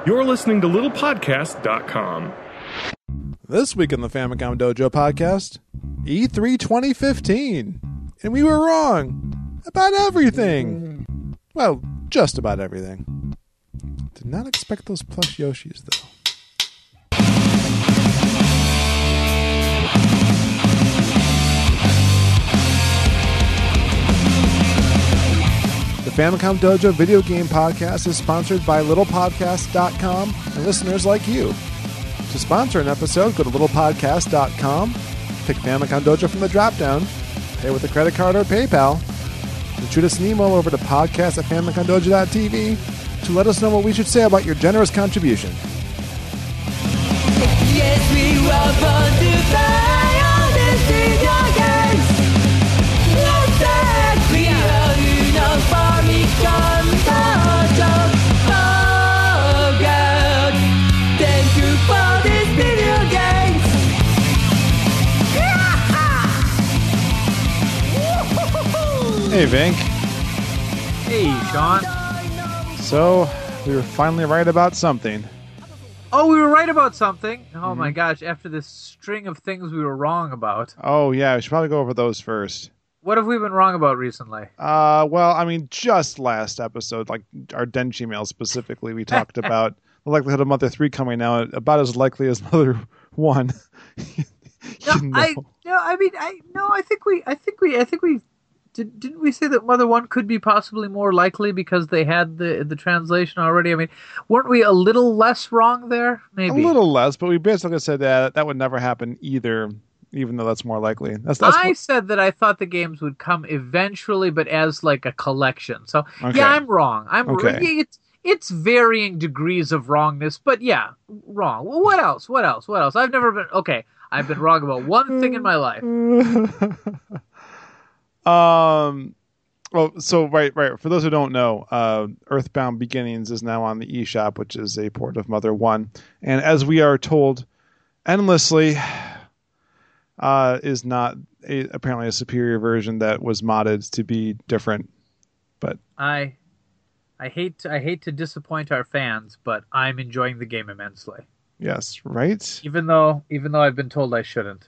You're listening to littlepodcast.com. This week on the Famicom Dojo podcast, E3 2015. And we were wrong about everything. Well, just about everything. Did not expect those plush Yoshis, though. The Famicom Dojo video game podcast is sponsored by littlepodcast.com and listeners like you. To sponsor an episode, go to littlepodcast.com, pick Famicom Dojo from the drop-down, pay with a credit card or PayPal, and shoot us an email over to podcast@famicomdojo.tv to let us know what we should say about your generous contribution. Yes, we were born to play all these video games. Let's say we are Famicom Dojo. Oh God, thank you for these video games. Hey, Vink. Hey, Sean. So, we were finally right about something. Oh, we were right about something. Oh my gosh, after this string of things we were wrong about. Oh, yeah, we should probably go over those first. What have we been wrong about recently? Well, I mean, just last episode, like our Denchi mail specifically, we talked about the likelihood of Mother 3 coming out about as likely as Mother 1. I think we didn't we say that Mother 1 could be possibly more likely because they had the translation already? I mean, weren't we a little less wrong there? Maybe a little less, but we basically said that would never happen either. Even though that's more likely. I said that I thought the games would come eventually, but as like a collection. So, okay. Yeah, I'm wrong. Okay. It's varying degrees of wrongness, but yeah, wrong. Well, what else? I've been wrong about one thing in my life. Well, so right. For those who don't know, Earthbound Beginnings is now on the eShop, which is a port of Mother 1. And as we are told endlessly, is not apparently a superior version that was modded to be different. But I hate to disappoint our fans, but I'm enjoying the game immensely. Yes, right? Even though I've been told I shouldn't.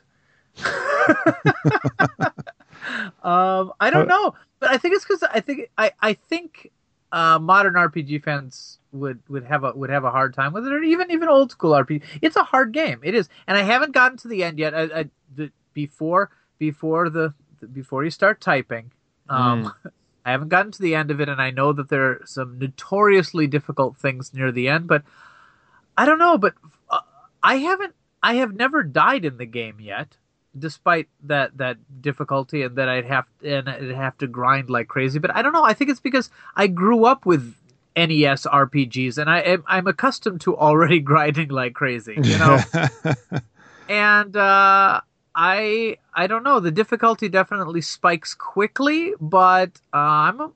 I don't know, but I think it's because I think modern RPG fans would have a hard time with it, or even old school RPG. It's a hard game. It is, and I haven't gotten to the end yet. Before you start typing, I haven't gotten to the end of it, and I know that there are some notoriously difficult things near the end. But I don't know. But I have never died in the game yet, despite that difficulty and that I'd have to grind like crazy. But I don't know. I think it's because I grew up with NES RPGs, and I'm accustomed to already grinding like crazy, you know. And I don't know. The difficulty definitely spikes quickly, but I'm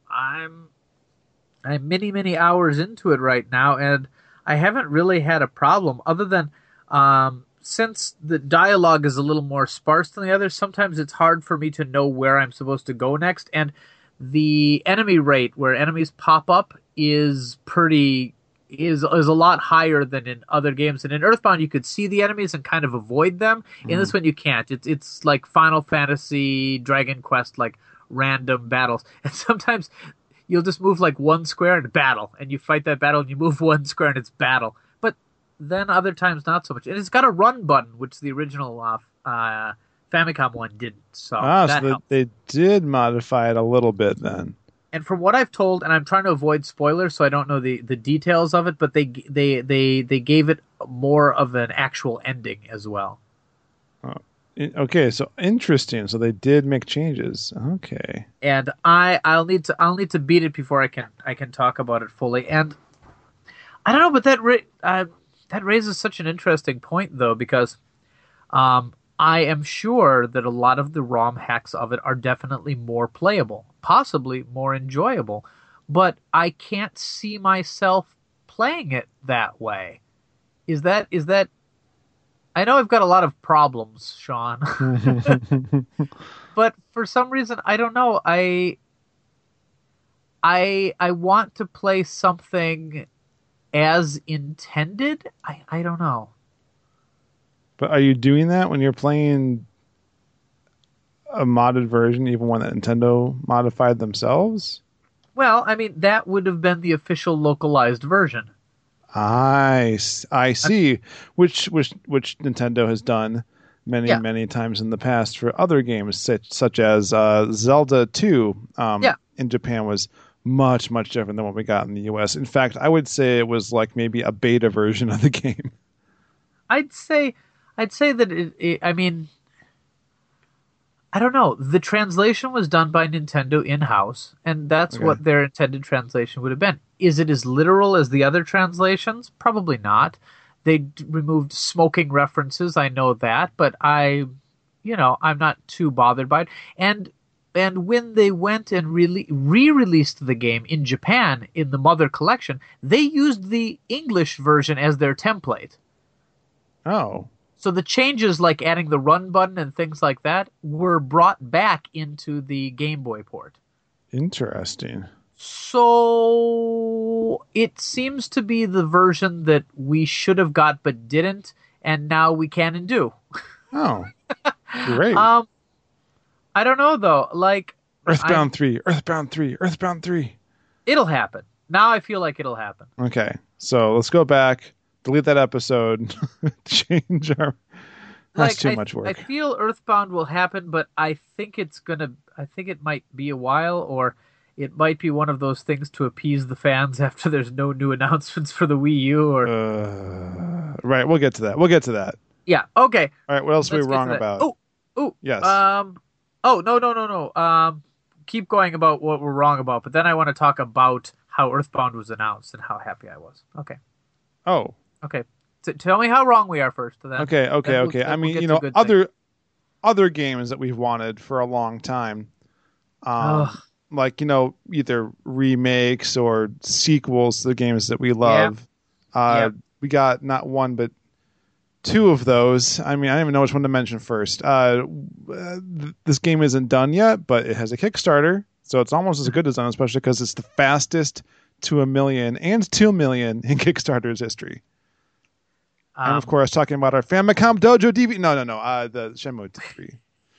many hours into it right now, and I haven't really had a problem other than since the dialogue is a little more sparse than the others. Sometimes it's hard for me to know where I'm supposed to go next, and the enemy rate where enemies pop up is a lot higher than in other games. And in Earthbound, you could see the enemies and kind of avoid them. In this one, you can't. It's like Final Fantasy, Dragon Quest, like random battles. And sometimes you'll just move like one square and battle, and you fight that battle, and you move one square and it's battle. But then other times, not so much. And it's got a run button, which the original Famicom one didn't. So they did modify it a little bit then. And from what I've told, and I'm trying to avoid spoilers, so I don't know the details of it, but they gave it more of an actual ending as well. Oh, okay, so interesting. So they did make changes. Okay. And I'll need to beat it before I can talk about it fully. And I don't know, but that raises such an interesting point though, because I am sure that a lot of the ROM hacks of it are definitely more playable, possibly more enjoyable, but I can't see myself playing it that way. Is that? I know I've got a lot of problems, Sean, but for some reason, I don't know. I want to play something as intended. I don't know. But are you doing that when you're playing a modded version, even one that Nintendo modified themselves? Well, I mean, that would have been the official localized version. I see, which Nintendo has done many times in the past for other games, such as Zelda 2 in Japan was much different than what we got in the US. In fact, I would say it was like maybe a beta version of the game. I'd say that I mean, I don't know. The translation was done by Nintendo in-house, and that's what their intended translation would have been. Is it as literal as the other translations? Probably not. They removed smoking references, I know that, but I'm not too bothered by it. And when they went and re-released the game in Japan in the Mother Collection, they used the English version as their template. Oh. So the changes like adding the run button and things like that were brought back into the Game Boy port. Interesting. So it seems to be the version that we should have got but didn't, and now we can and do. Oh, great. I don't know though. Like Earthbound 3. It'll happen. Now I feel like it'll happen. Okay, so let's go back, delete that episode, change our. That's too much work. I feel Earthbound will happen, but I think it might be a while, or it might be one of those things to appease the fans after there's no new announcements for the Wii U. Or right, we'll get to that. Yeah. Okay. All right. What else are we wrong about? Oh. Yes. Oh no. Keep going about what we're wrong about, but then I want to talk about how Earthbound was announced and how happy I was. Okay. Oh. Okay. Tell me how wrong we are first. Then. Okay. I mean, other games that we've wanted for a long time. Like, either remakes or sequels to the games that we love. We got not one, but two of those. I mean, I don't even know which one to mention first. This game isn't done yet, but it has a Kickstarter, so it's almost as good as done, especially because it's the fastest to 1 million and 2 million in Kickstarter's history. And, of course, talking about our Famicom Dojo DVD. No. The Shenmue 3.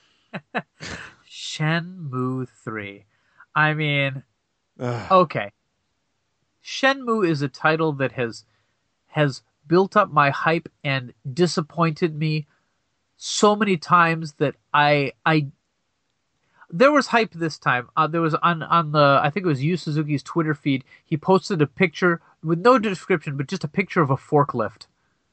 Shenmue 3. I mean, okay. Shenmue is a title that has built up my hype and disappointed me so many times that there was hype this time. There was on the, I think it was Yu Suzuki's Twitter feed, he posted a picture with no description, but just a picture of a forklift.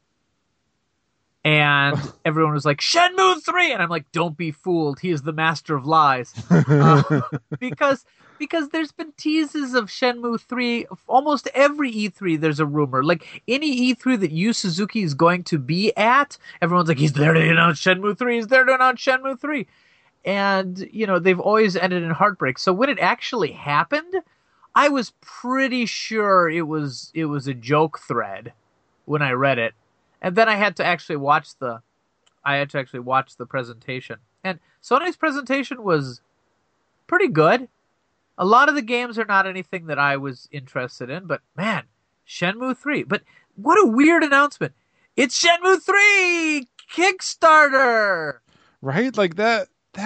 And everyone was like, Shenmue 3! And I'm like, don't be fooled. He is the master of lies. Because there's been teases of Shenmue 3. Almost every E3, there's a rumor. Like, any E3 that Yu Suzuki is going to be at, everyone's like, he's there to announce Shenmue 3. He's there to announce Shenmue 3. And, they've always ended in heartbreak. So when it actually happened, I was pretty sure it was a joke thread when I read it. And then I had to actually watch the presentation. And Sony's presentation was pretty good. A lot of the games are not anything that I was interested in, but man, Shenmue 3. But what a weird announcement. It's Shenmue 3 Kickstarter. Right? Like that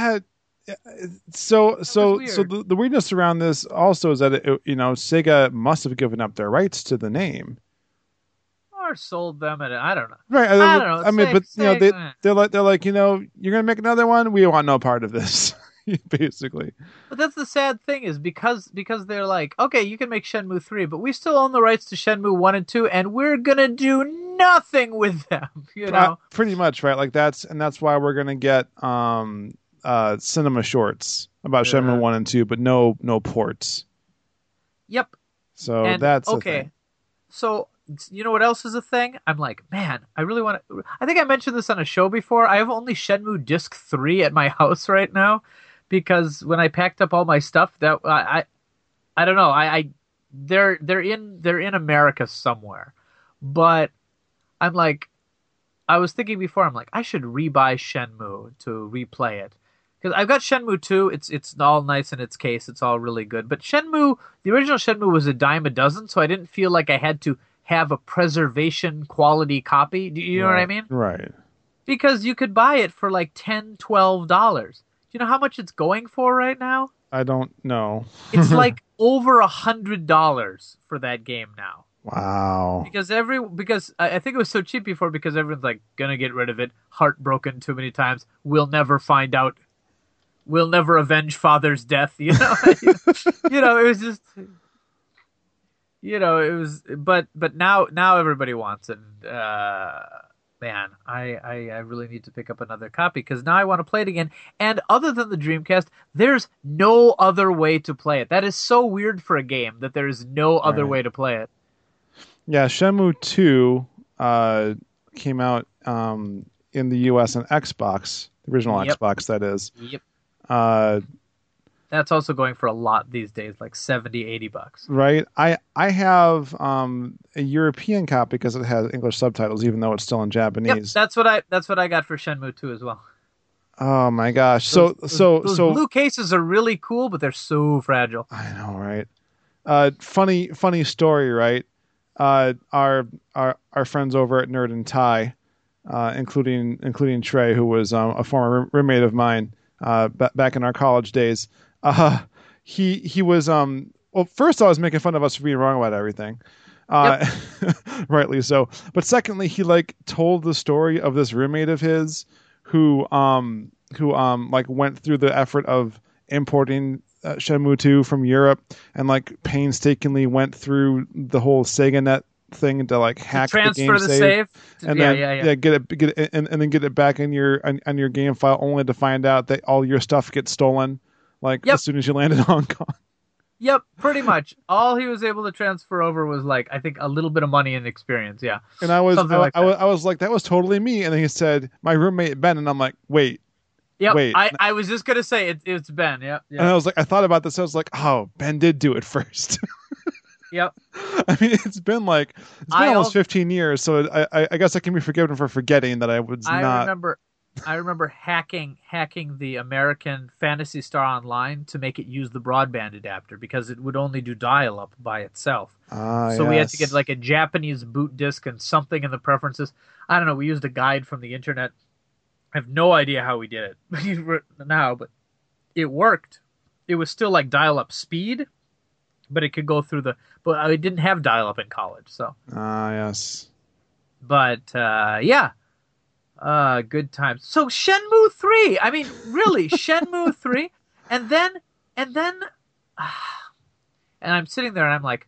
so the weirdness around this also is that Sega must have given up their rights to the name. Or sold them at I don't know. Right. I don't know. I mean, they're like, you're gonna make another one. We want no part of this, basically. But that's the sad thing is because they're like, okay, you can make Shenmue 3, but we still own the rights to Shenmue 1 and 2, and we're gonna do nothing with them. Pretty much, right? Like that's why we're gonna get cinema shorts about Shenmue 1 and 2, but no ports. Yep. So and, that's okay. A thing. So. You know what else is a thing? I'm like, man, I really want to... I think I mentioned this on a show before. I have only Shenmue Disc 3 at my house right now because when I packed up all my stuff, that I don't know. They're in America somewhere. But I'm like, I was thinking before, I'm like, I should rebuy Shenmue to replay it. Because I've got Shenmue 2, it's all nice in its case, it's all really good. But Shenmue, the original Shenmue was a dime a dozen, so I didn't feel like I had to have a preservation quality copy. Do you know what I mean? Right. Because you could buy it for like $10, $12. Do you know how much it's going for right now? I don't know. It's like over $100 for that game now. Wow. Because I think it was so cheap before because everyone's like gonna get rid of it. Heartbroken too many times. We'll never find out. We'll never avenge father's death. You know. It was just. It was. But now everybody wants it. Man, I really need to pick up another copy because now I want to play it again. And other than the Dreamcast, there's no other way to play it. That is so weird for a game that there is no other way to play it. Yeah, Shenmue 2 came out in the U.S. on Xbox, the original Xbox, that is. Yep. That's also going for a lot these days, like $70, $80. Right. I have a European copy because it has English subtitles, even though it's still in Japanese. Yep, that's what I got for Shenmue 2 as well. Oh my gosh! Those blue cases are really cool, but they're so fragile. I know, right? Funny story, right? Our friends over at Nerd and Tie, including Trey, who was a former roommate of mine back in our college days. He was well, first I was making fun of us for being wrong about everything. Rightly so. But secondly, he told the story of this roommate of his who went through the effort of importing Shenmue 2 from Europe and painstakingly went through the whole SegaNet thing to hack the game save. And then get it and then get it back in on your game file, only to find out that all your stuff gets stolen as soon as you land in Hong Kong. Yep, pretty much. All he was able to transfer over was I think a little bit of money and experience. Yeah, and I was like, that was totally me. And then he said, my roommate Ben, and I'm like, wait. Yep. Wait. I was just gonna say it's Ben. Yep. And I was like, I thought about this. I was like, oh, Ben did do it first. Yep. I mean, it's been almost 15 years, so I guess I can be forgiven for forgetting that I was not. I remember hacking the American Phantasy Star Online to make it use the broadband adapter because it would only do dial-up by itself. So we had to get a Japanese boot disk and something in the preferences. I don't know. We used a guide from the internet. I have no idea how we did it now, but it worked. It was still dial-up speed, but it could go through but I didn't have dial-up in college, so. Yes. But, yeah. Good times. So Shenmue 3, I mean, really, Shenmue 3, and then, and I'm sitting there and I'm like,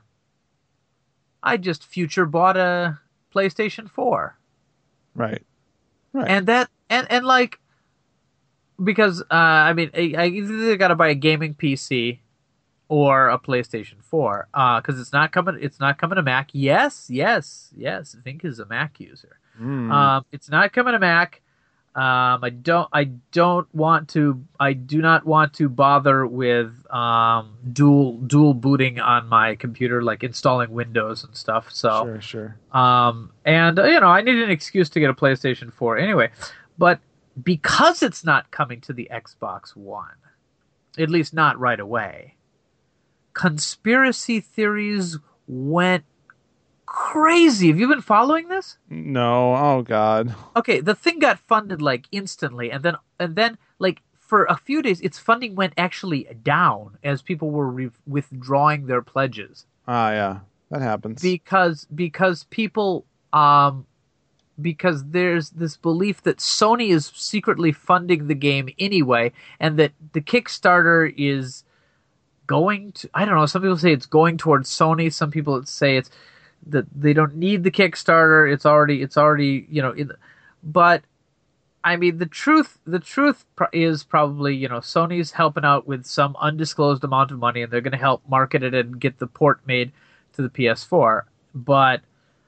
I just future bought a PlayStation 4. Right. And that, and because, I mean, I either got to buy a gaming PC or a PlayStation 4, because it's not coming to Mac. Yes, Vink is a Mac user. It's not coming to Mac. I do not want to bother with dual booting on my computer, installing Windows and stuff. So sure. And I need an excuse to get a PlayStation 4 anyway. But because it's not coming to the Xbox One, at least not right away, conspiracy theories went crazy. Have you been following this? No. Oh God. Okay, the thing got funded instantly, and then for a few days, its funding went actually down as people were withdrawing their pledges. Yeah, that happens. Because people because there's this belief that Sony is secretly funding the game anyway, and that the Kickstarter is going to, I don't know, some people say it's going towards Sony, some people say it's that they don't need the Kickstarter, it's already but I mean the truth is probably Sony's helping out with some undisclosed amount of money, and they're going to help market it and get the port made to the PS4, but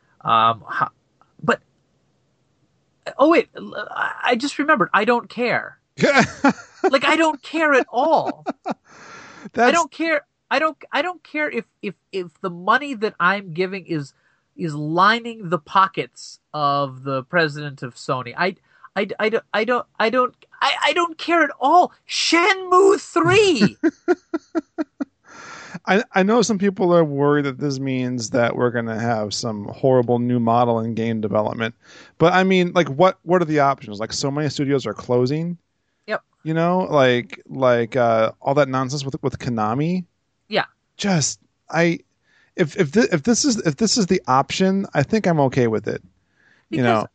oh wait, I just remembered, I don't care. I don't care at all. I don't care. I don't care if the money that I'm giving is lining the pockets of the president of Sony. I don't care at all. Shenmue 3. I know some people are worried that this means that we're going to have some horrible new model in game development. But I mean, like, what are the options? Like, so many studios are closing. Yep. You know, like all that nonsense with Konami. Yeah. Just if this is the option, I think I'm okay with it. Because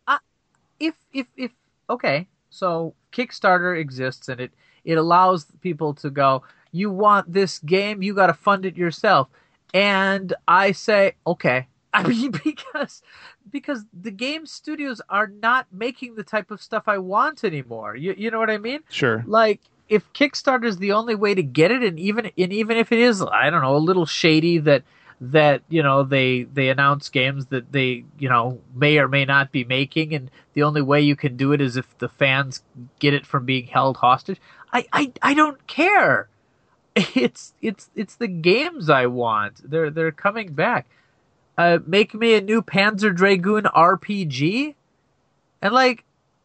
if okay, so Kickstarter exists and it allows people to go, you want this game, you got to fund it yourself, and I say okay. I mean, because the game studios are not making the type of stuff I want anymore. You know what I mean? Sure. Like, if Kickstarter is the only way to get it, and even if it is, I don't know, a little shady that you know they announce games that they, you know, may or may not be making, and the only way you can do it is if the fans get it from being held hostage. I don't care. It's the games I want. They're coming back. Make me a new Panzer Dragoon RPG, and like,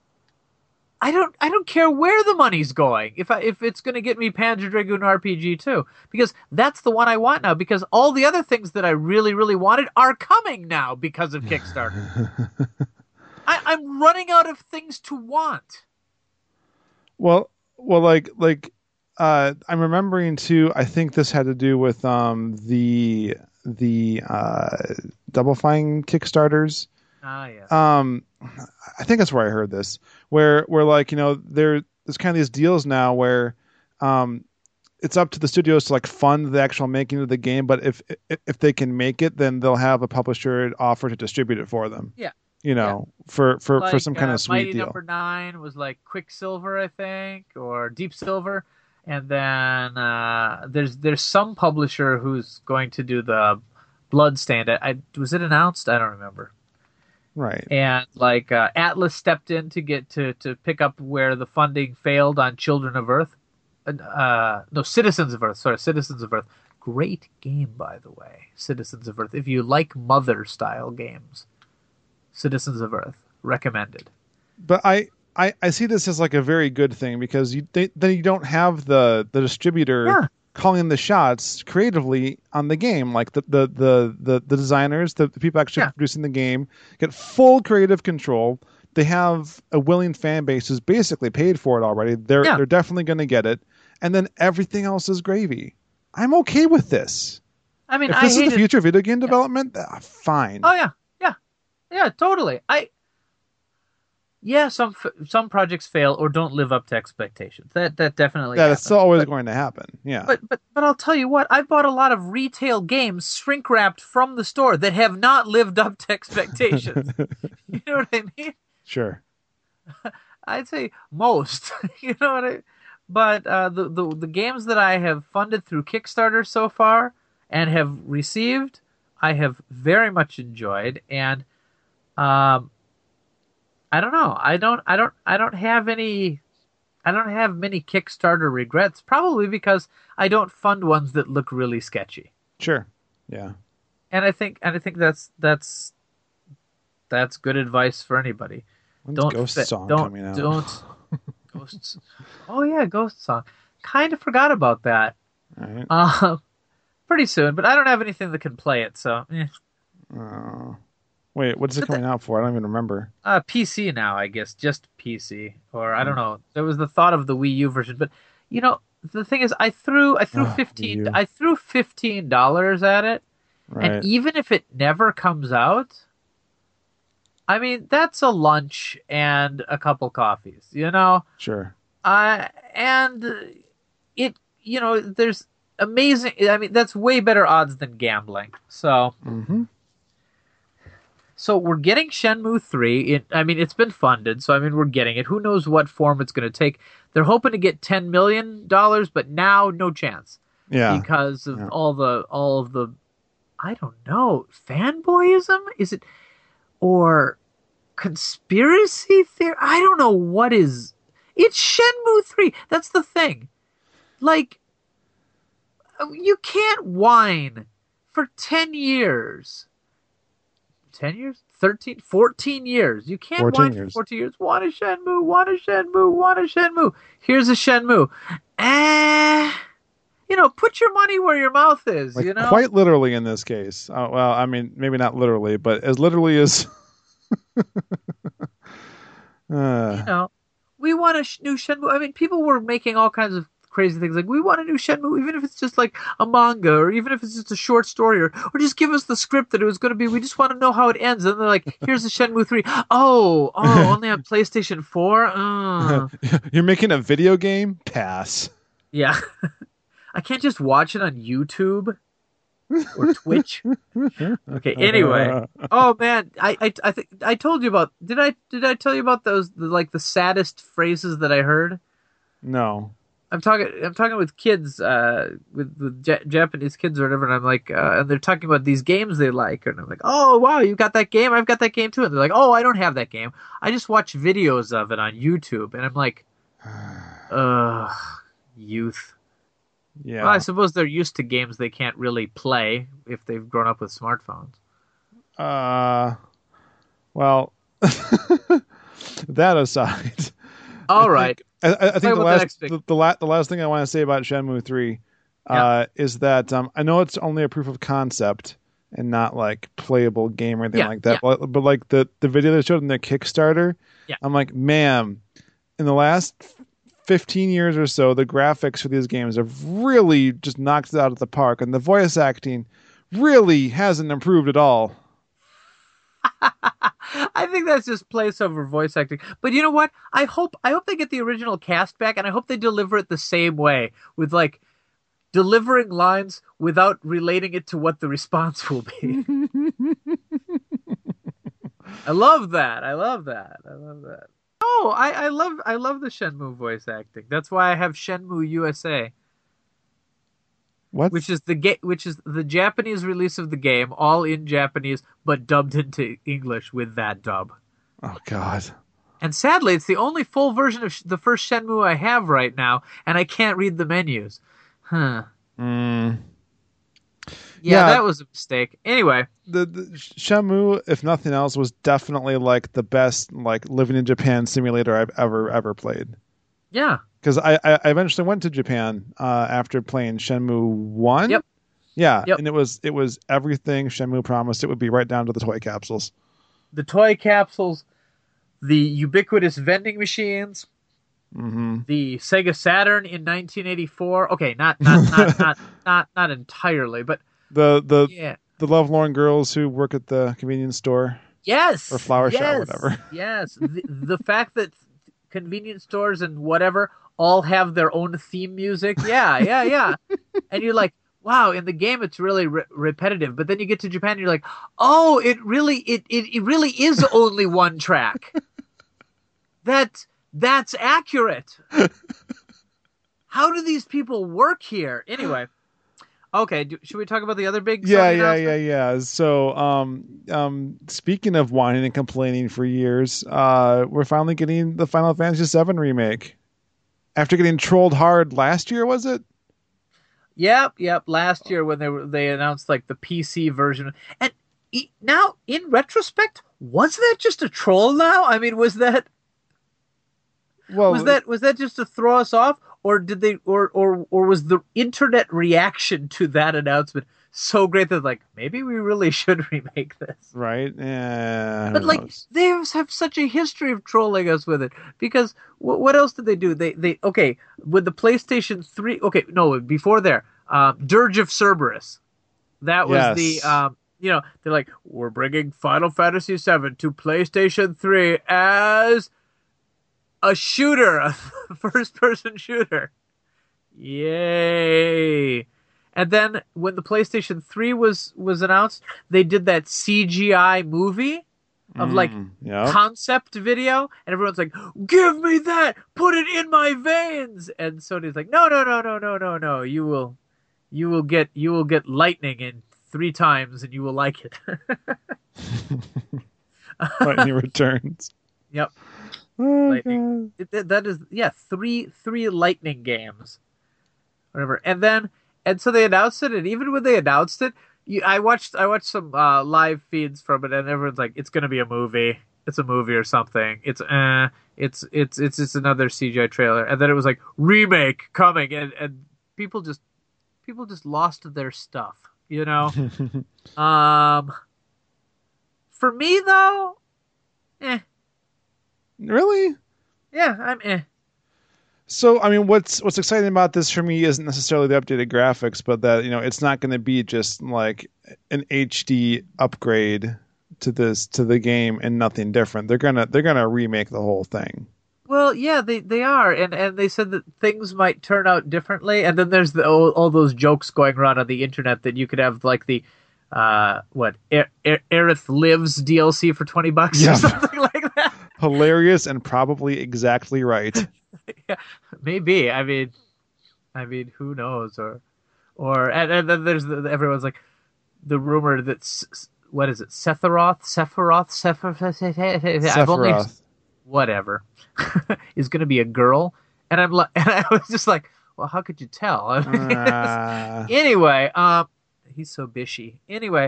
I don't care where the money's going. If it's going to get me Panzer Dragoon RPG too, because that's the one I want now. Because all the other things that I really, really wanted are coming now because of Kickstarter. I'm running out of things to want. Well, like I'm remembering too. I think this had to do with the Double Fine Kickstarters. Ah, yes. I think that's where I heard this, where like, you know, there's kind of these deals now where it's up to the studios to like fund the actual making of the game, but if they can make it, then they'll have a publisher offer to distribute it for them. Yeah. You know, yeah. for some kind of sweet Mighty deal. Number 9 was like Quicksilver, I think, or Deep Silver, and then there's some publisher who's going to do the Bloodstained. Was it announced? I don't remember. Right. And like Atlas stepped in to get to pick up where the funding failed on Children of Earth. No, Citizens of Earth. Sorry, Citizens of Earth. Great game, by the way. Citizens of Earth. If you like Mother style games, Citizens of Earth, recommended. But I see this as like a very good thing, because then you don't have the distributor calling the shots creatively on the game. Like the designers, the people actually producing the game, get full creative control. They have a willing fan base who's basically paid for it already. They're definitely going to get it, and then everything else is gravy. I'm okay with this. I mean, if this is the future of video game development, fine. Oh yeah, totally. Some projects fail or don't live up to expectations. That definitely happens. That's always going to happen. Yeah. But I'll tell you what, I bought a lot of retail games shrink wrapped from the store that have not lived up to expectations. You know what I mean? Sure. I'd say most. You know what I mean? But the games that I have funded through Kickstarter so far and have received, I have very much enjoyed, and I don't know. I don't have many Kickstarter regrets. Probably because I don't fund ones that look really sketchy. Sure. Yeah. And I think that's good advice for anybody. When's Ghost Song coming out? Ghosts. Oh yeah, Ghost Song. Kind of forgot about that. All right. Pretty soon, but I don't have anything that can play it, so. Wait, what is it coming out for? I don't even remember. PC now, I guess. Just PC. Or I don't know. There was the thought of the Wii U version, but you know, the thing is, I threw $15 at it, right. And even if it never comes out, I mean, that's a lunch and a couple coffees, you know? Sure. And it, you know, there's amazing, I mean, that's way better odds than gambling. So, So we're getting Shenmue 3. It's been funded, so we're getting it. Who knows what form it's going to take? They're hoping to get $10 million, but now no chance. Yeah. Because of all of the, I don't know, fanboyism? Is it, or conspiracy theory? I don't know what is. It's Shenmue 3. That's the thing. Like, you can't whine for 10 years. 10 years? 13? 14 years. You can't whine for 14 years. Want a Shenmue, want a Shenmue, want a Shenmue. Here's a Shenmue. put your money where your mouth is. Like, quite literally in this case. Well, I mean, maybe not literally, but as literally as. We want a new Shenmue. I mean, people were making all kinds of crazy things like, we want a new Shenmue, even if it's just like a manga, or even if it's just a short story, or just give us the script that it was going to be. We just want to know how it ends. And they're like, here's the Shenmue 3. Oh, only on PlayStation 4? You're making a video game? Pass. Yeah. I can't just watch it on YouTube or Twitch. Okay, anyway. Oh man, I think I told you about, did I tell you about those, the saddest phrases that I heard? No. I'm talking with kids, with Japanese kids or whatever, and I'm like, and they're talking about these games they like, and I'm like, oh wow, you got that game? I've got that game too. And they're like, oh, I don't have that game. I just watch videos of it on YouTube, and I'm like, youth. Yeah. Well, I suppose they're used to games they can't really play if they've grown up with smartphones. Well, that aside. All right. I think the last thing I want to say about Shenmue 3 is that I know it's only a proof of concept and not like playable game or anything like that. Yeah. But like the video they showed in their Kickstarter, I'm like, man, in the last 15 years or so, the graphics for these games have really just knocked it out of the park, and the voice acting really hasn't improved at all. I think that's just place over voice acting. But you know what? I hope they get the original cast back, and I hope they deliver it the same way, with like delivering lines without relating it to what the response will be. I love that. Oh, I love the Shenmue voice acting. That's why I have Shenmue USA. What? Which is the Japanese release of the game, all in Japanese, but dubbed into English with that dub. Oh God! And sadly, it's the only full version of the first Shenmue I have right now, and I can't read the menus. Huh. Yeah, that was a mistake. Anyway, the Shenmue, if nothing else, was definitely like the best like living in Japan simulator I've ever played. Yeah. Because I eventually went to Japan after playing Shenmue 1. Yep. Yeah, yep. And it was everything Shenmue promised it would be, right down to the toy capsules. The toy capsules, the ubiquitous vending machines, the Sega Saturn in 1984. Okay, not entirely, but the lovelorn girls who work at the convenience store. Yes. Or flower shop, whatever. Yes. The fact that convenience stores and whatever all have their own theme music. Yeah. And you're like, wow, in the game it's really repetitive. But then you get to Japan and you're like, oh, it really is only one track. That's accurate. How do these people work here? Anyway. Okay, should we talk about the other big Yeah. So, speaking of whining and complaining for years, we're finally getting the Final Fantasy VII remake. After getting trolled hard last year, was it? Yep. Last year when they announced like the PC version, and now in retrospect, was that just a troll? Now, I mean, was that just to throw us off? Or did they, or was the internet reaction to that announcement so great that like maybe we really should remake this? Right? Yeah. But like they have such a history of trolling us with it, because what else did they do? They okay, with the PlayStation 3. Okay, no, before there, Dirge of Cerberus. That was the they're like, we're bringing Final Fantasy VII to PlayStation 3 as a shooter, a first-person shooter. Yay. And then when the PlayStation 3 was announced, they did that CGI movie of concept video, and everyone's like, give me that, put it in my veins. And Sony's like, no, you will get lightning in 3 times and you will like it. Lightning Returns. Yep. Oh, lightning. That is three lightning games, whatever. And so they announced it, and even when they announced it, I watched some live feeds from it, and everyone's like, it's gonna be a movie. It's a movie or something. It's another CGI trailer, and then it was like remake coming, and people just people just lost their stuff, you know. For me though, Really? yeah, I'm. So, I mean, what's exciting about this for me isn't necessarily the updated graphics, but that, it's not going to be just like an HD upgrade to the game and nothing different. They're gonna remake the whole thing. Well, yeah, they are, and they said that things might turn out differently. And then there's all those jokes going around on the internet that you could have like the Aerith Lives DLC for $20 or something like that. Hilarious and probably exactly right. Yeah, maybe. I mean, who knows? Or and then there's everyone's like the rumor that what is it? Sephiroth. I've only whatever is going to be a girl, and I was just like, well, how could you tell? I mean, anyway, he's so bishy. Anyway,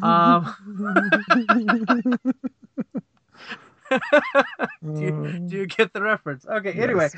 do you get the reference? Okay. Yes. Anyway,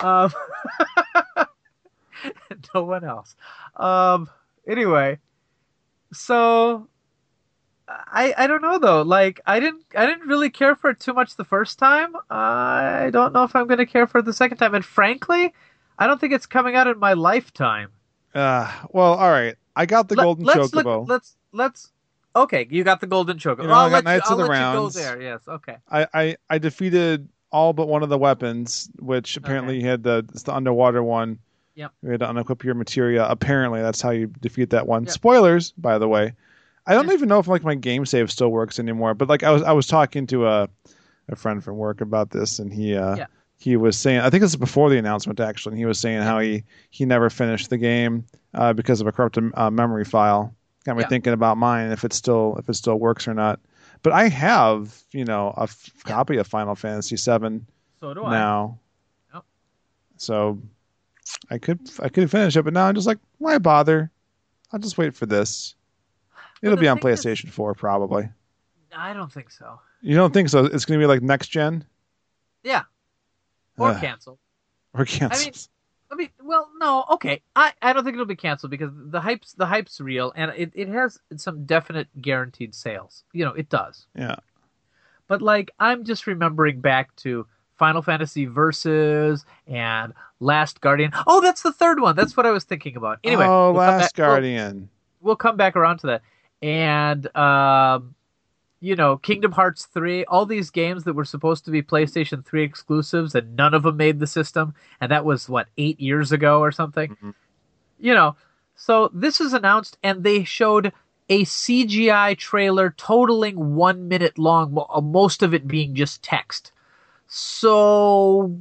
no one else. Anyway, so I don't know though. Like I didn't really care for it too much the first time. I don't know if I'm going to care for it the second time. And frankly, I don't think it's coming out in my lifetime. Well, all right. I got the golden chocobo. Let's. Okay, you got the golden chocobo. I got Knights of the Rounds. You go there. Yes. Okay. I defeated all but one of the weapons, which apparently you had it's the underwater one. Yep. You had to unequip your materia. Apparently, that's how you defeat that one. Yep. Spoilers, by the way. I don't even know if like my game save still works anymore. But like I was talking to a friend from work about this, and he was saying, I think this is before the announcement actually, and he was saying how he never finished the game because of a corrupted memory file. Got me thinking about mine if it still works or not. But I have a copy of Final Fantasy VII. So do now. I. Yep. So I could finish it, but now I'm just like, why bother? I'll just wait for this. It'll be on PlayStation 4 probably. I don't think so. You don't think so? It's going to be like next gen? Yeah. Or canceled. Or canceled. I mean, well, no, okay. I don't think it'll be canceled because the hype's real, and it has some definite guaranteed sales. It does. Yeah. But like, I'm just remembering back to Final Fantasy Versus and Last Guardian. Oh, that's the third one. That's what I was thinking about. Anyway, Last Guardian. We'll come back around to that. And Kingdom Hearts 3, all these games that were supposed to be PlayStation 3 exclusives, and none of them made the system, and that was, 8 years ago or something? Mm-hmm. So this is announced, and they showed a CGI trailer totaling 1 minute long, most of it being just text. So,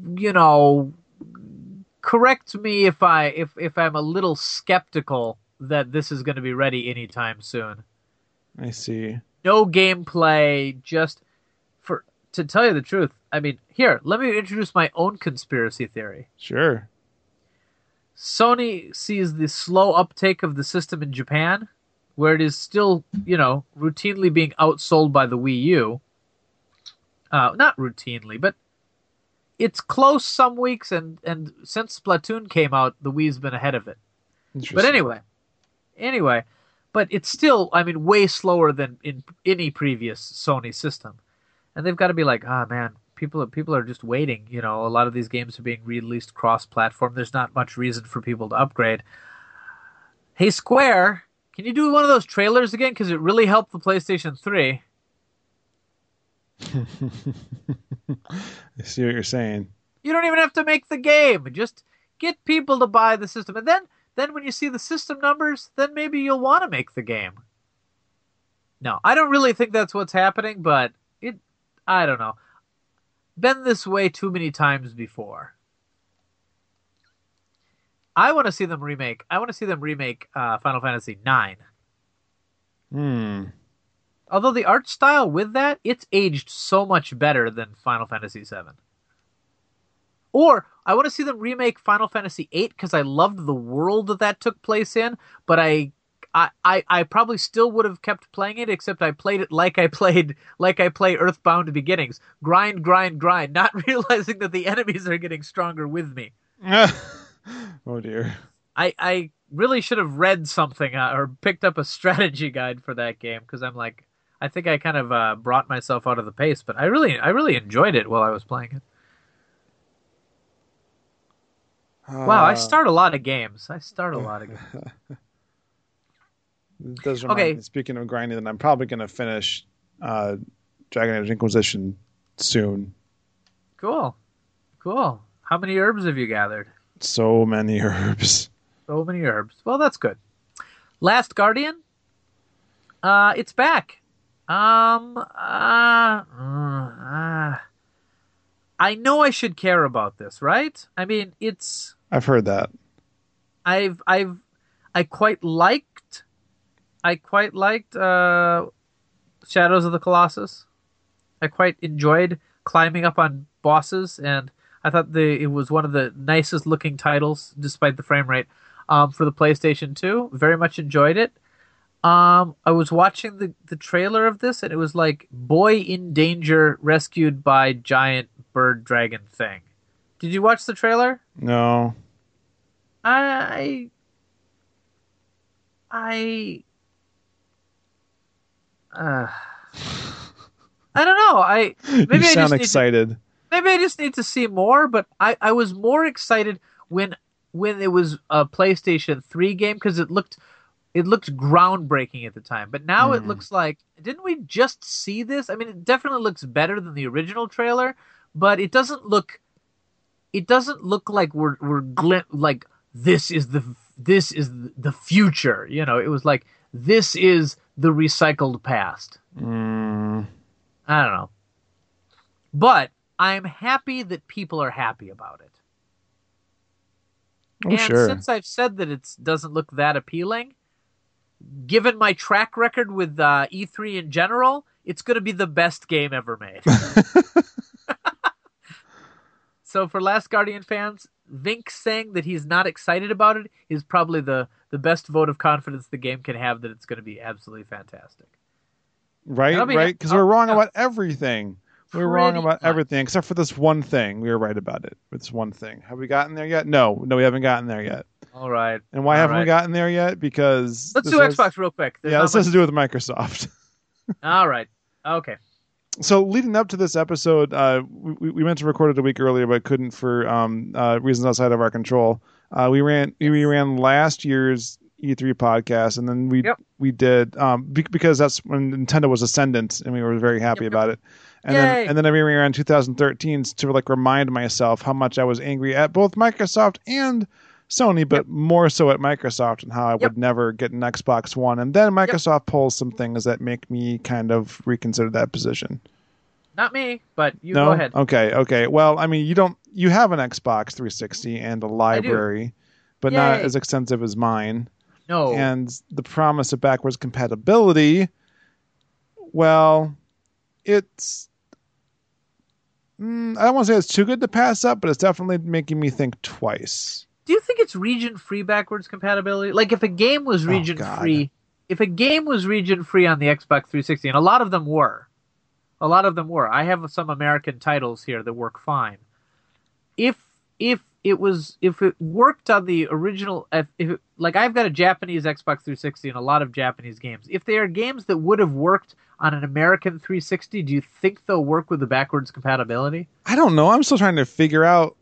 correct me if I'm a little skeptical that this is going to be ready anytime soon. I see. No gameplay, just to tell you the truth. I mean, here, let me introduce my own conspiracy theory. Sure. Sony sees the slow uptake of the system in Japan, where it is still, routinely being outsold by the Wii U. Not routinely, but it's close some weeks, and since Splatoon came out, the Wii's been ahead of it. But anyway, but it's still, way slower than in any previous Sony system. And they've got to be like, man, people are just waiting. A lot of these games are being released cross-platform. There's not much reason for people to upgrade. Hey, Square, can you do one of those trailers again? Because it really helped the PlayStation 3. I see what you're saying. You don't even have to make the game. Just get people to buy the system. And then when you see the system numbers, then maybe you'll want to make the game. No, I don't really think that's what's happening, but I don't know. Been this way too many times before. I want to see them remake Final Fantasy IX. Although the art style with that, it's aged so much better than Final Fantasy VII. Or I want to see them remake Final Fantasy VIII because I loved the world that took place in, but I probably still would have kept playing it, except I played it like I play Earthbound Beginnings. Grind, not realizing that the enemies are getting stronger with me. Oh dear. I really should have read something or picked up a strategy guide for that game, because I'm like, I think I kind of brought myself out of the pace, but I really enjoyed it while I was playing it. Wow, I start a lot of games. It does remind Okay. me, speaking of grinding, that I'm probably going to finish Dragon Age Inquisition soon. Cool. How many herbs have you gathered? So many herbs. So many herbs. Well, that's good. Last Guardian. It's back. I know I should care about this, right? I mean, I've heard that. I quite liked Shadows of the Colossus. I quite enjoyed climbing up on bosses, and I thought it was one of the nicest looking titles, despite the frame rate, for the PlayStation 2. Very much enjoyed it. I was watching the trailer of this, and it was like boy in danger rescued by giant bird dragon thing. Did you watch the trailer? No. I don't know. You sound excited. Maybe I just need to see more, but I was more excited when it was a PlayStation 3 game, because it looked groundbreaking at the time. But now it looks like, didn't we just see this? I mean, it definitely looks better than the original trailer, but it doesn't look like we're like this is the future. You know, it was like, this is the recycled past. I don't know. But I'm happy that people are happy about it. Oh, and sure. since I've said that it doesn't look that appealing, given my track record with E3 in general, it's going to be the best game ever made. So for Last Guardian fans, Vink saying that he's not excited about it is probably the best vote of confidence the game can have that it's going to be absolutely fantastic. Right? Because we're wrong about everything. We're wrong about everything except for this one thing. We were right about it. With this one thing. Have we gotten there yet? No, we haven't gotten there yet. All right. And why haven't we gotten there yet? Because let's do Xbox real quick. This has to do with Microsoft. All right. Okay. So leading up to this episode, we meant to record it a week earlier, but couldn't for reasons outside of our control. We ran last year's E3 podcast, and then we did because that's when Nintendo was ascendant, and we were very happy about it. And then I ran 2013 to like remind myself how much I was angry at both Microsoft and Sony, but more so at Microsoft, and how I would never get an Xbox One. And then Microsoft pulls some things that make me kind of reconsider that position. Not me, but you go ahead. Okay. Well, I mean, you have an Xbox 360 and a library, but not as extensive as mine. No. And the promise of backwards compatibility, well, it's... I don't want to say it's too good to pass up, but it's definitely making me think twice. Do you think it's region-free backwards compatibility? Like, if a game was region-free on the Xbox 360, and a lot of them were. I have some American titles here that work fine. If it worked on the original, like I've got a Japanese Xbox 360 and a lot of Japanese games. If they are games that would have worked on an American 360, do you think they'll work with the backwards compatibility? I don't know. I'm still trying to figure out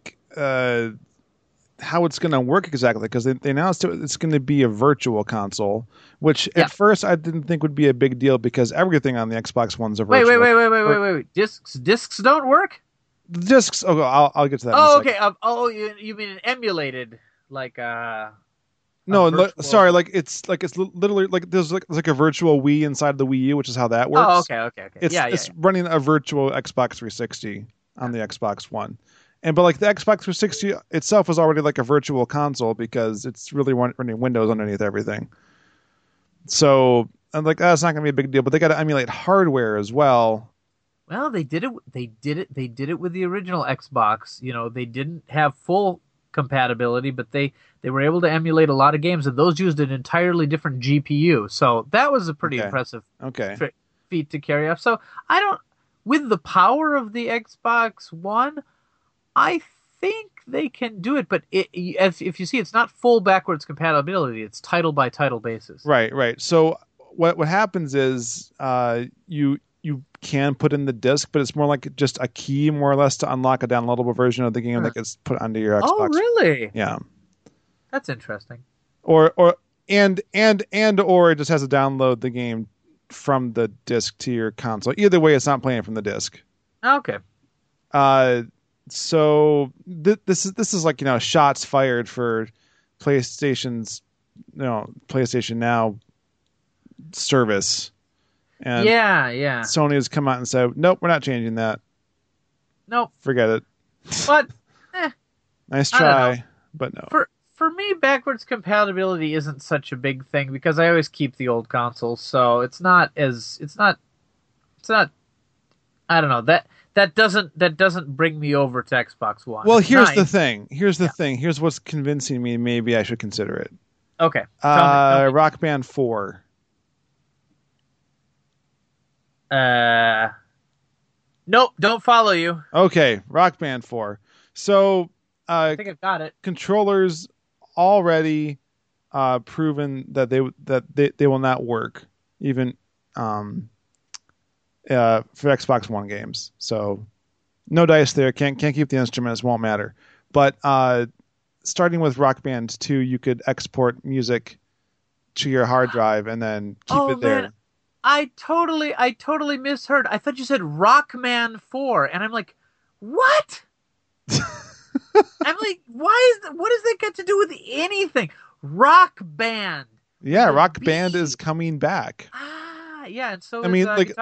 how it's going to work exactly, because they announced it's going to be a virtual console, which at first I didn't think would be a big deal, because everything on the Xbox One's a virtual. Wait. Discs don't work? Discs. Oh, I'll get to that. Oh, okay. You mean an emulated, like no, sorry. Like it's literally like there's like a virtual Wii inside the Wii U, which is how that works. Oh, okay. It's running a virtual Xbox 360 on the Xbox One. But like the Xbox 360 itself was already like a virtual console, because it's really running Windows underneath everything. So I'm like, that's not going to be a big deal. But they got to emulate hardware as well. Well, they did it with the original Xbox. You know, they didn't have full compatibility, but they were able to emulate a lot of games, and those used an entirely different GPU. So that was a pretty impressive feat to carry off. So with the power of the Xbox One, I think they can do it, but if you see, it's not full backwards compatibility. It's title by title basis. Right. So what happens is you can put in the disc, but it's more like just a key, more or less, to unlock a downloadable version of the game that gets put onto your Xbox. Oh, really? Yeah. That's interesting. Or it just has to download the game from the disc to your console. Either way, it's not playing from the disc. Okay. So this is like, shots fired for PlayStation's, PlayStation Now service. And yeah. Sony has come out and said, nope, we're not changing that. Nope. Forget it. But nice try, but no. For me, backwards compatibility isn't such a big thing because I always keep the old consoles, so it's not. I don't know, that doesn't bring me over to Xbox One. Well, here's the thing. Here's what's convincing me. Maybe I should consider it. Okay. Tell me. Rock Band 4. Nope, don't follow you. Okay, Rock Band 4. So, I think I've got it. Controllers already proven that they will not work, even for Xbox One games. So, no dice there. Can't keep the instruments. Won't matter. But starting with Rock Band 2, you could export music to your hard drive and then keep it there. Man. I totally misheard. I thought you said Rockman 4, and I'm like, what? I'm like, what does that got to do with anything? Rock Band. Yeah, Rock Band is coming back. Yeah, and so I mean, I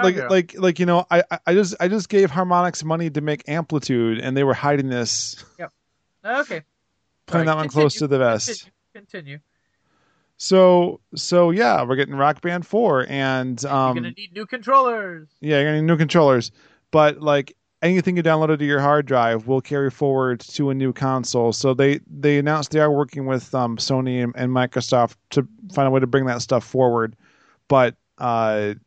just gave Harmonix money to make Amplitude, and they were hiding this. Yep. Okay. Playing that one close to the vest. Continue. So yeah, we're getting Rock Band 4, and you're gonna need new controllers. Yeah, you're gonna need new controllers, but like anything you downloaded to your hard drive will carry forward to a new console. So they announced they are working with Sony and Microsoft to find a way to bring that stuff forward, but it's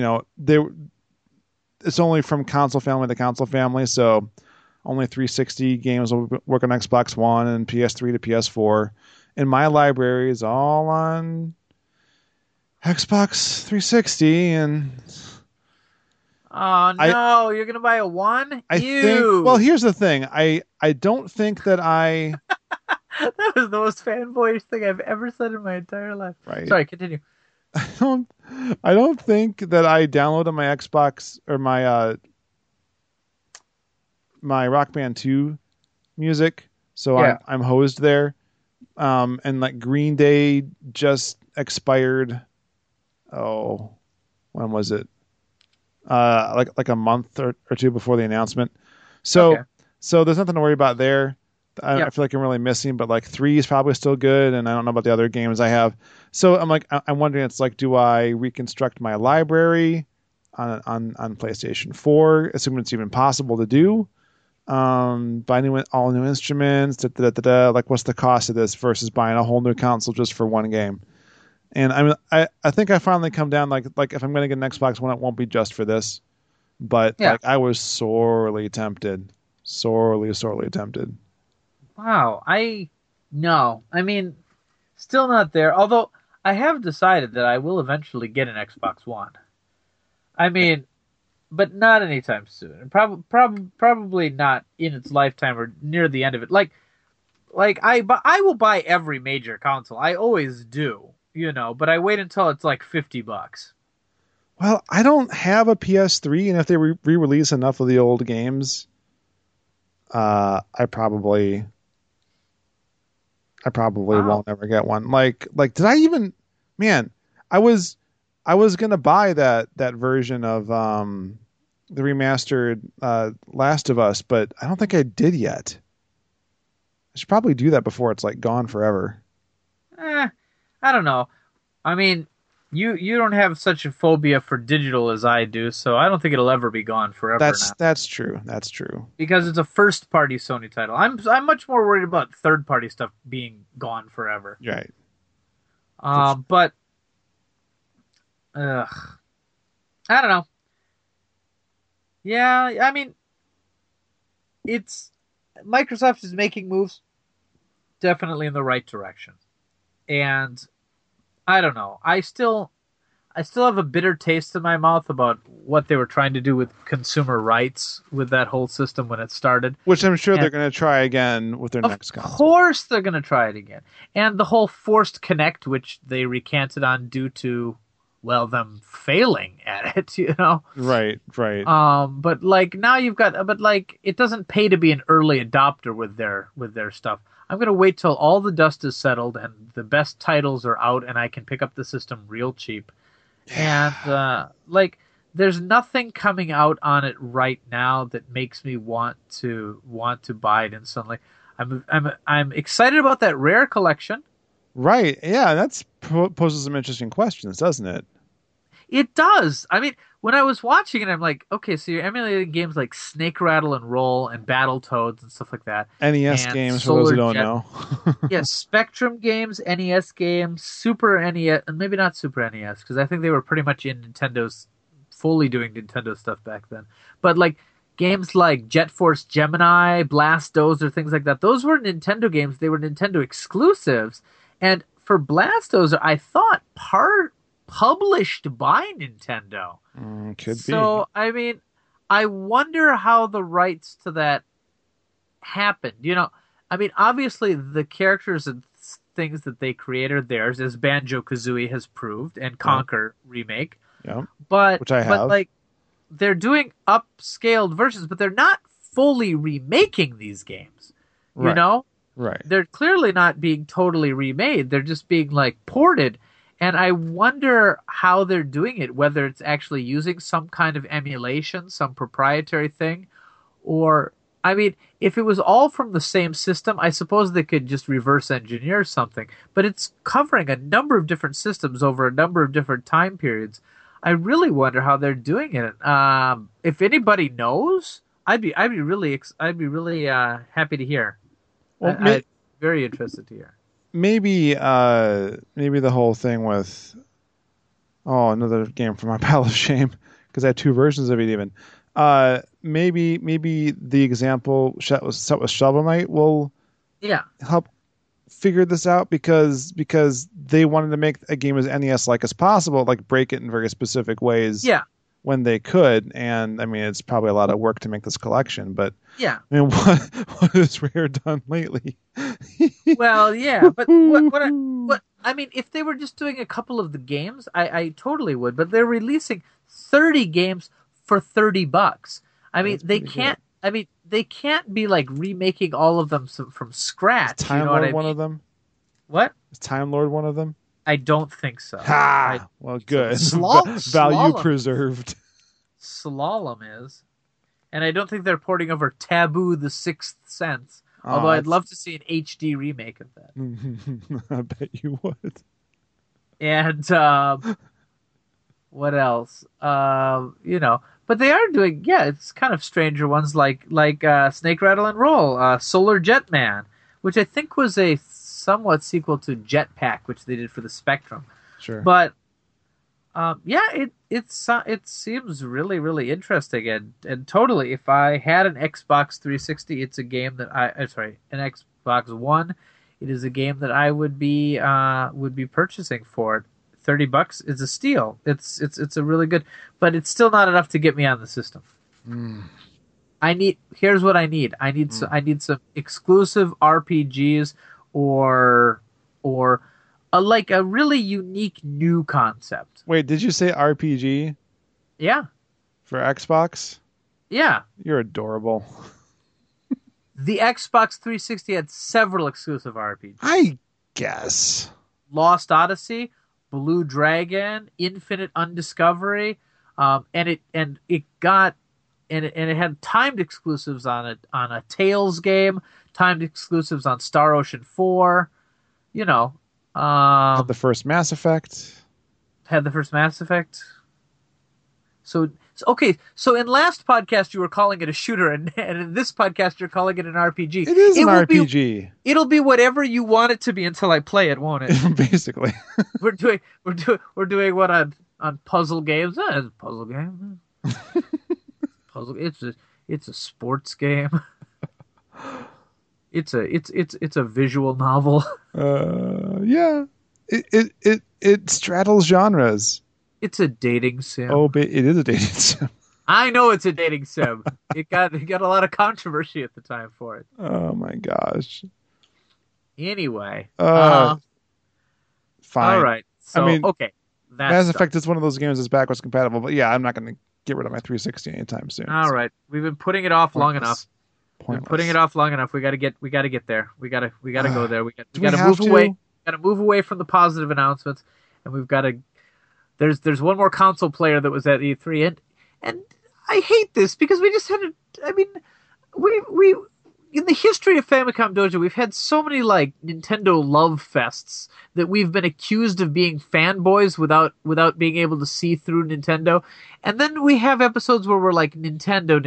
only from console family to console family, so only 360 games will work on Xbox One and PS3 to PS4. And my library is all on Xbox 360, and oh no, you're gonna buy a One? I think. Well, here's the thing. I don't think that I. That was the most fanboyish thing I've ever said in my entire life. Right. Sorry, continue. I don't think that I downloaded my Xbox or my my Rock Band 2 music, so yeah. I'm hosed there. And like Green Day just expired. Oh, when was it? Like a month or two before the announcement. So there's nothing to worry about there. I feel like I'm really missing, but like 3 is probably still good, and I don't know about the other games I have. So I'm wondering, it's like, do I reconstruct my library on PlayStation 4, assuming it's even possible to do? Buying all new instruments, like what's the cost of this versus buying a whole new console just for one game? And I think I finally come down like if I'm going to get an Xbox One, it won't be just for this. But like I was sorely tempted. Wow, still not there. Although I have decided that I will eventually get an Xbox One. But not anytime soon. Probably not in its lifetime or near the end of it. Like I will buy every major console. I always do, but I wait until it's like $50. Well, I don't have a PS3, and if they re-release enough of the old games, I probably won't ever get one. Like did I even? Man, I was gonna buy that version of the remastered Last of Us, but I don't think I did yet. I should probably do that before it's like gone forever. I don't know. You don't have such a phobia for digital as I do, so I don't think it'll ever be gone forever. That's true. Because it's a first party Sony title. I'm much more worried about third party stuff being gone forever. Right. But I don't know. Yeah, Microsoft is making moves definitely in the right direction. And I don't know. I still have a bitter taste in my mouth about what they were trying to do with consumer rights with that whole system when it started. Which I'm sure they're going to try again with their next console. Of course they're going to try it again. And the whole forced connect, which they recanted on due to, well, them failing at it, you know? Right. But like now it doesn't pay to be an early adopter with their stuff. I'm going to wait till all the dust is settled and the best titles are out and I can pick up the system real cheap. And there's nothing coming out on it right now that makes me want to buy it instantly. I'm excited about that Rare collection. Right. Yeah, that's poses some interesting questions, doesn't it? It does. I mean, when I was watching it, I'm like, okay, so you're emulating games like Snake Rattle and Roll and Battletoads and stuff like that. NES and games, for those who don't Jet. know. Yeah, Spectrum games, NES games, Super NES, and maybe not Super NES, because I think they were pretty much in Nintendo's, fully doing Nintendo stuff back then. But like games like Jet Force Gemini, Blastozer, things like that, those were Nintendo games. They were Nintendo exclusives. And for Blastozer, I thought published by Nintendo. Could be. So, I mean, I wonder how the rights to that happened. You know, I mean, obviously the characters and things that they created are theirs, as Banjo-Kazooie has proved, and Conker remake. Yeah. Which I have. But, like, they're doing upscaled versions, but they're not fully remaking these games. You know? Right. They're clearly not being totally remade. They're just being, like, ported. And I wonder how they're doing it, whether it's actually using some kind of emulation, some proprietary thing, or, I mean, if it was all from the same system, I suppose they could just reverse engineer something. But it's covering a number of different systems over a number of different time periods. I really wonder how they're doing it. If anybody knows, I'd be really happy to hear. Well, I'm very interested to hear. Maybe the whole thing with another game from my pile of shame, because I have two versions of it even. Maybe the example set with Shovel Knight will help figure this out, because they wanted to make a game as NES-like as possible, like break it in very specific ways when they could. And I mean, it's probably a lot of work to make this collection, but I mean, what has Rare done lately? Well, yeah, but what I mean, if they were just doing a couple of the games, I totally would. But they're releasing 30 games for $30. I mean, they can't. Good. I mean, they can't be like remaking all of them from scratch. Is Time Lord one of them? What? Is Time Lord one of them? I don't think so. Well, good. Value preserved. Slalom is, and I don't think they're porting over Taboo: The Sixth Sense. Although I'd love to see an HD remake of that. I bet you would. And what else? You know, but they are doing, it's kind of stranger ones like Snake Rattle and Roll, Solar Jetman, which I think was a somewhat sequel to Jetpack, which they did for the Spectrum. Sure. But it seems really, really interesting, and totally, if I had an Xbox 360, it's a game that an Xbox One, it is a game that I would be purchasing for it. $30 is a steal. It's a really good, but it's still not enough to get me on the system. Here's what I need. I need some exclusive RPGs or like a really unique new concept. Wait, did you say RPG? Yeah. For Xbox? Yeah. You're adorable. The Xbox 360 had several exclusive RPGs. I guess. Lost Odyssey, Blue Dragon, Infinite Undiscovery, and it had timed exclusives on a Tales game, timed exclusives on Star Ocean 4, you know. Had the first Mass Effect. So in last podcast you were calling it a shooter, and in this podcast you're calling it an RPG. It is an RPG. It'll be whatever you want it to be until I play it, won't it? Basically. We're doing what on puzzle games. It's a puzzle game. It's a sports game. It's a visual novel. Yeah. It straddles genres. It's a dating sim. Oh, but it is a dating sim. I know it's a dating sim. It got a lot of controversy at the time for it. Oh my gosh. Anyway, Fine. all right. So I mean, okay, Mass Effect is one of those games that's backwards compatible, but yeah, I'm not going to get rid of my 360 anytime soon. All right, we've been putting it off long enough. Pointless. We're putting it off long enough. We got to get there. We got to go there. We got to have move to? away. Got to move away from the positive announcements, and we've got to. There's one more console player that was at E3, and I hate this because we just had I mean, we in the history of Famicom Dojo, we've had so many like Nintendo love fests that we've been accused of being fanboys without being able to see through Nintendo, and then we have episodes where we're like Nintendo.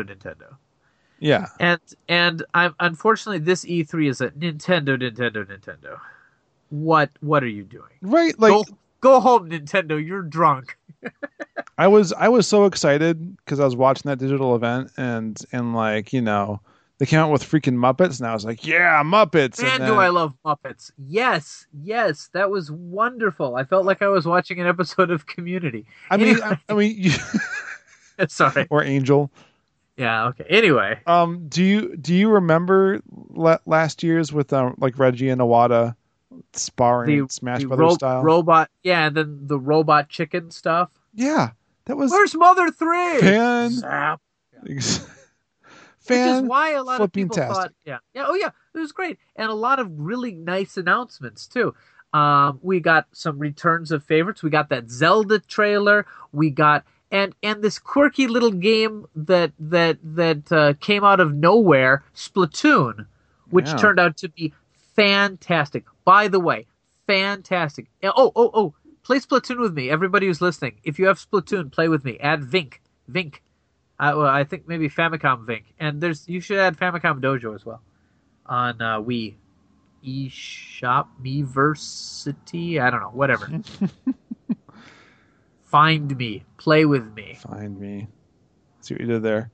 Yeah. And I'm unfortunately this E3 is a Nintendo. What are you doing? Right, like go home, Nintendo. You're drunk. I was so excited because I was watching that digital event and like, you know, they came out with freaking Muppets and I was like, yeah, Muppets. Man, do I love Muppets. Yes, that was wonderful. I felt like I was watching an episode of Community. I mean, sorry. Or Angel. Yeah, okay. Anyway. Do you remember last year's with like Reggie and Iwata sparring Smash Brothers style? Robot, yeah, and then the robot chicken stuff. Yeah. That was Where's Mother 3? Fan. Zap. Which is why a lot of people tastic. thought, it was great, and a lot of really nice announcements too. We got some returns of favorites. We got that Zelda trailer. We got and this quirky little game that came out of nowhere, Splatoon, which turned out to be fantastic. By the way, fantastic. Oh, play Splatoon with me. Everybody who's listening, if you have Splatoon, play with me. Add Vink. I think maybe Famicom Vink, and you should add Famicom Dojo as well on Wii eShop Miiversity. I don't know, whatever. Find me, play with me. Find me. See what you did there.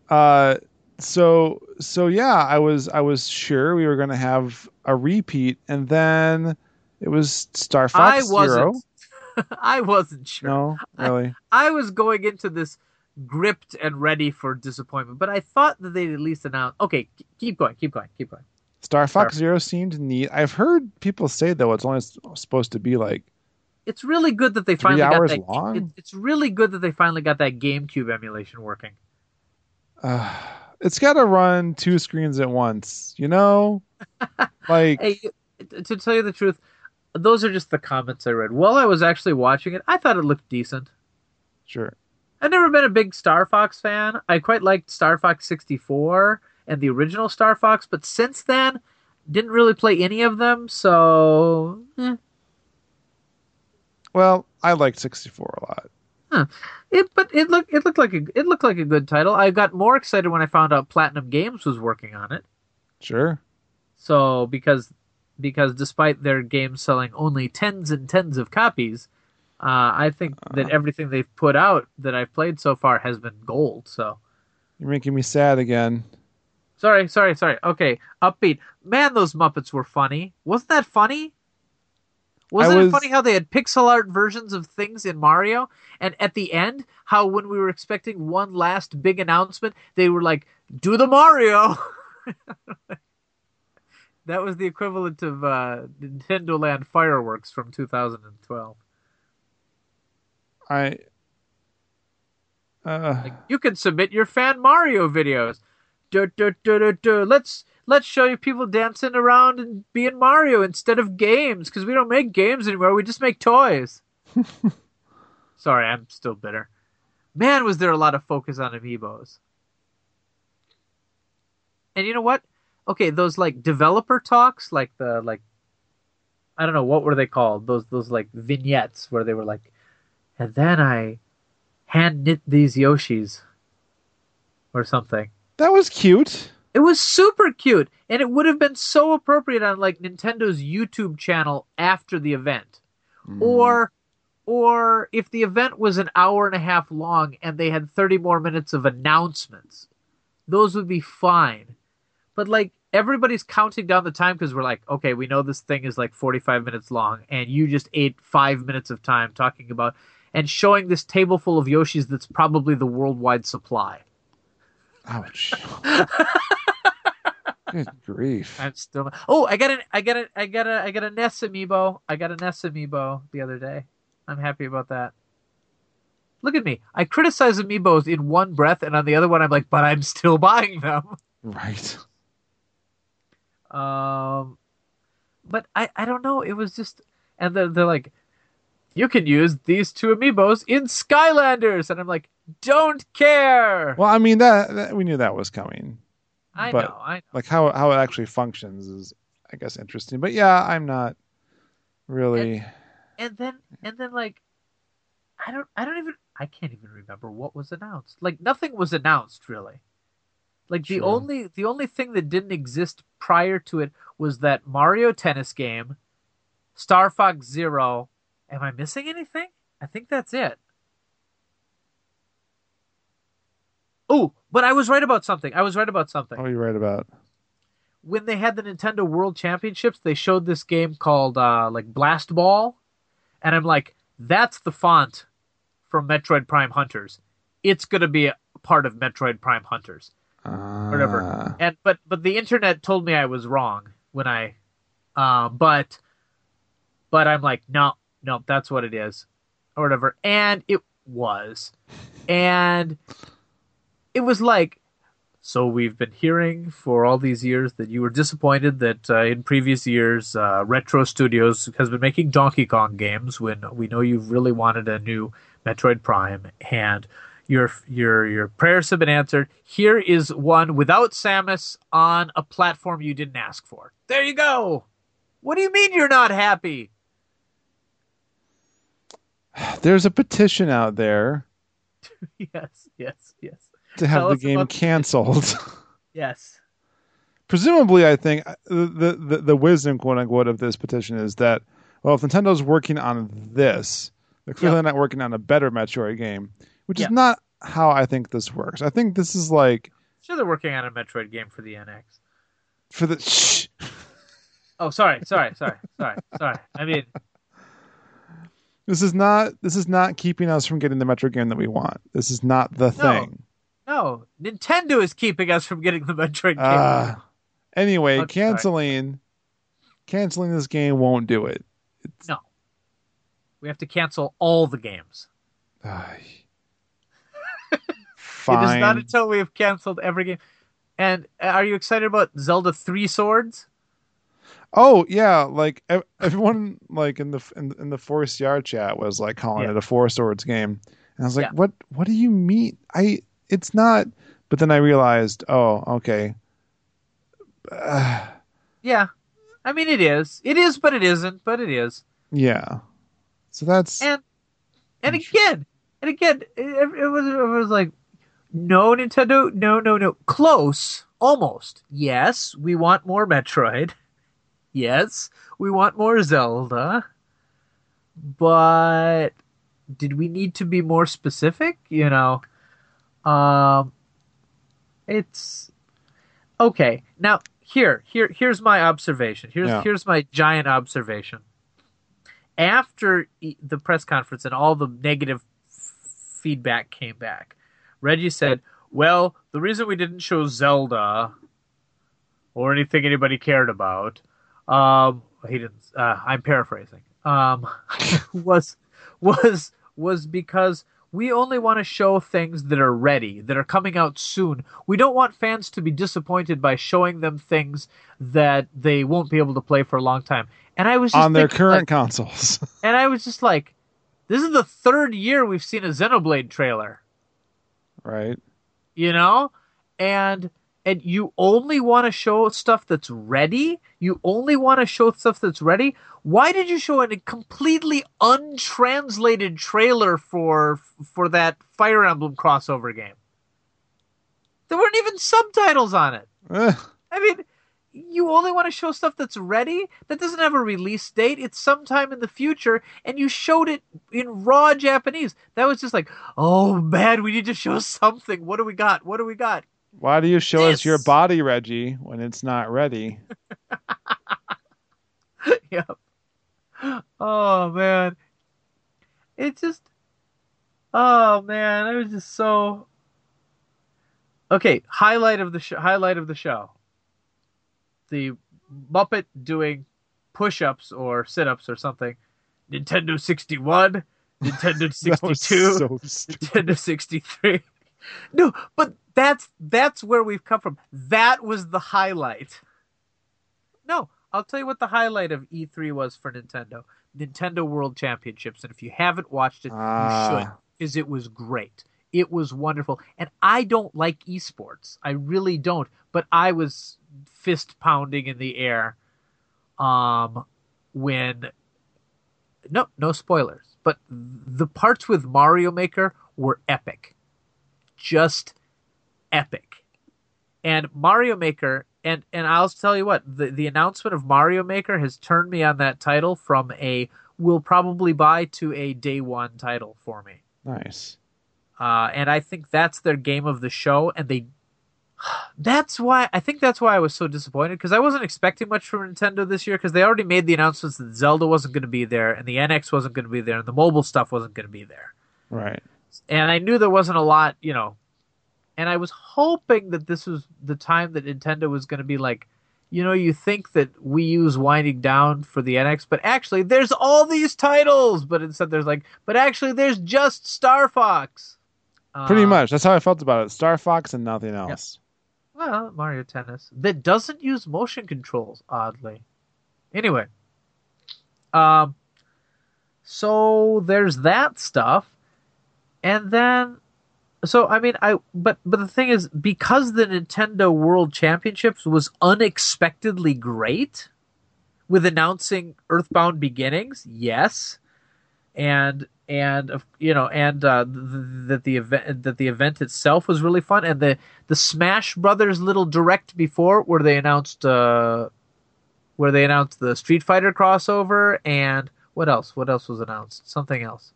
So yeah, I was sure we were going to have a repeat, and then it was Star Fox Zero. I wasn't sure. No, really. I was going into this gripped and ready for disappointment, but I thought that they'd at least announce. Okay, keep going. Star Fox Zero seemed neat. I've heard people say though it's only supposed to be like. It's really good that they finally got that. Long? It's really good that they finally got that GameCube emulation working. It's got to run two screens at once, you know. Like, hey, to tell you the truth, those are just the comments I read. While I was actually watching it, I thought it looked decent. Sure. I've never been a big Star Fox fan. I quite liked Star Fox 64 and the original Star Fox, but since then, didn't really play any of them, so... Well, I liked 64 a lot. Huh. It looked like a good title. I got more excited when I found out Platinum Games was working on it. Sure. So because despite their games selling only tens and tens of copies, I think that everything they've put out that I've played so far has been gold. So you're making me sad again. Sorry. Okay, upbeat. Man, those Muppets were funny. Wasn't that funny? Wasn't it funny how they had pixel art versions of things in Mario? And at the end, how when we were expecting one last big announcement, they were like, do the Mario! That was the equivalent of Nintendo Land fireworks from 2012. Like, you can submit your fan Mario videos. Let's show you people dancing around and being Mario instead of games, because we don't make games anymore. We just make toys. Sorry, I'm still bitter. Man, was there a lot of focus on amiibos. And you know what? Okay, those like developer talks, like I don't know, what were they called? Those like vignettes where they were like, and then I hand knit these Yoshis or something. That was cute. It was super cute, and it would have been so appropriate on like Nintendo's YouTube channel after the event. Or if the event was an hour and a half long and they had 30 more minutes of announcements. Those would be fine. But like everybody's counting down the time because we're like, okay, we know this thing is like 45 minutes long, and you just ate 5 minutes of time talking about and showing this table full of Yoshis that's probably the worldwide supply. Ouch. Good grief. I'm still. Oh, I got a Ness amiibo. I got a Ness amiibo the other day. I'm happy about that. Look at me. I criticize amiibos in one breath, and on the other one, I'm like, but I'm still buying them. Right. But I don't know. It was just, and they're like, you can use these two amiibos in Skylanders, and I'm like, don't care. Well, I mean that we knew that was coming. I but, know. Like how it actually functions is, I guess, interesting. But yeah, I'm not really. And then like, I can't even remember what was announced. Like nothing was announced really. Like the only thing that didn't exist prior to it was that Mario Tennis game, Star Fox Zero. Am I missing anything? I think that's it. Oh, but I was right about something. Oh, you're right about. When they had the Nintendo World Championships, they showed this game called like Blast Ball, and I'm like, that's the font from Metroid Prime Hunters. It's gonna be a part of Metroid Prime Hunters. Whatever. And but the internet told me I was wrong when I but I'm like, no, that's what it is. Or whatever. And it was. And it was like, so we've been hearing for all these years that you were disappointed that in previous years Retro Studios has been making Donkey Kong games when we know you've really wanted a new Metroid Prime, and your prayers have been answered. Here is one without Samus on a platform you didn't ask for. There you go. What do you mean you're not happy? There's a petition out there. Yes. To have the game canceled. Yes. Presumably, I think the wisdom, quote unquote, of this petition is that, well, if Nintendo's working on this, they're clearly not working on a better Metroid game, which is not how I think this works. I think this is like, sure, they're working on a Metroid game for the NX. For the shh. Oh, sorry. I mean, this is not keeping us from getting the Metroid game that we want. This is not the thing. No, Nintendo is keeping us from getting the Metroid game. Anyway, canceling this game won't do it. No. We have to cancel all the games. Fine. It is not until we have canceled every game. And are you excited about Zelda 3 Swords? Oh yeah, like everyone like in the 4CR chat was like calling it a Four Swords game. And I was like, what do you mean? It's not. But then I realized, oh, okay. Yeah. I mean, it is. It is, but it isn't, but it is. Yeah. So that's... And again, it was like, no, Nintendo, no. Close. Almost. Yes, we want more Metroid. Yes, we want more Zelda. But did we need to be more specific? You know, it's okay. Now here's my observation. Here's my giant observation. After the press conference and all the negative feedback came back, Reggie said, well, the reason we didn't show Zelda or anything anybody cared about, he didn't, I'm paraphrasing, was because we only want to show things that are ready, that are coming out soon. We don't want fans to be disappointed by showing them things that they won't be able to play for a long time. And I was just on their current consoles. And I was just like, this is the third year we've seen a Xenoblade trailer. Right. You know? And you only want to show stuff that's ready? You only want to show stuff that's ready? Why did you show a completely untranslated trailer for that Fire Emblem crossover game? There weren't even subtitles on it. I mean, you only want to show stuff that's ready? That doesn't have a release date. It's sometime in the future, and you showed it in raw Japanese. That was just like, oh, man, we need to show something. What do we got? Why do you show us your This- body, Reggie, when it's not ready? Yep. Oh man, it just. Oh man, it was just so. Okay, highlight of the show. Highlight of the show. The Muppet doing push-ups or sit-ups or something. Nintendo 61, Nintendo That was 62, so stupid. Nintendo 63. No, but that's where we've come from. That was the highlight. No, I'll tell you what the highlight of E3 was for Nintendo. Nintendo World Championships. And if you haven't watched it, you should, because it was great. It was wonderful. And I don't like esports. I really don't. But I was fist pounding in the air when no spoilers. But the parts with Mario Maker were epic. Just epic. And Mario Maker, and I'll tell you what, the announcement of Mario Maker has turned me on that title from a will probably buy to a day one title for me. Nice. And I think that's their game of the show, and that's why I was so disappointed, because I wasn't expecting much from Nintendo this year, because they already made the announcements that Zelda wasn't going to be there, and the NX wasn't going to be there, and the mobile stuff wasn't going to be there. Right. And I knew there wasn't a lot, and I was hoping that this was the time that Nintendo was going to be like, you think that Wii U's winding down for the NX, but actually there's all these titles, but instead but actually there's just Star Fox. Pretty much. That's how I felt about it. Star Fox and nothing else. Well, Mario Tennis that doesn't use motion controls, oddly. Anyway, so there's that stuff, and then, but the thing is, because the Nintendo World Championships was unexpectedly great, with announcing Earthbound Beginnings, yes, and that the event itself was really fun, and the Smash Brothers little direct before where they announced the Street Fighter crossover, and what else was announced? Something else.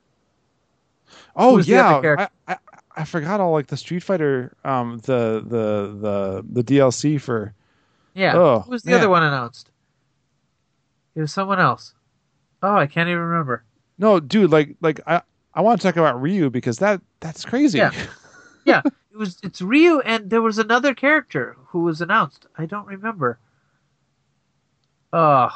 Oh Who's the other yeah, character? I forgot all like the Street Fighter, the DLC for. Yeah, Oh, who was the man. other one announced? It was someone else. Oh, I can't even remember. No, dude, like I want to talk about Ryu because that's crazy. Yeah. Yeah, it's Ryu, and there was another character who was announced. I don't remember. Oh,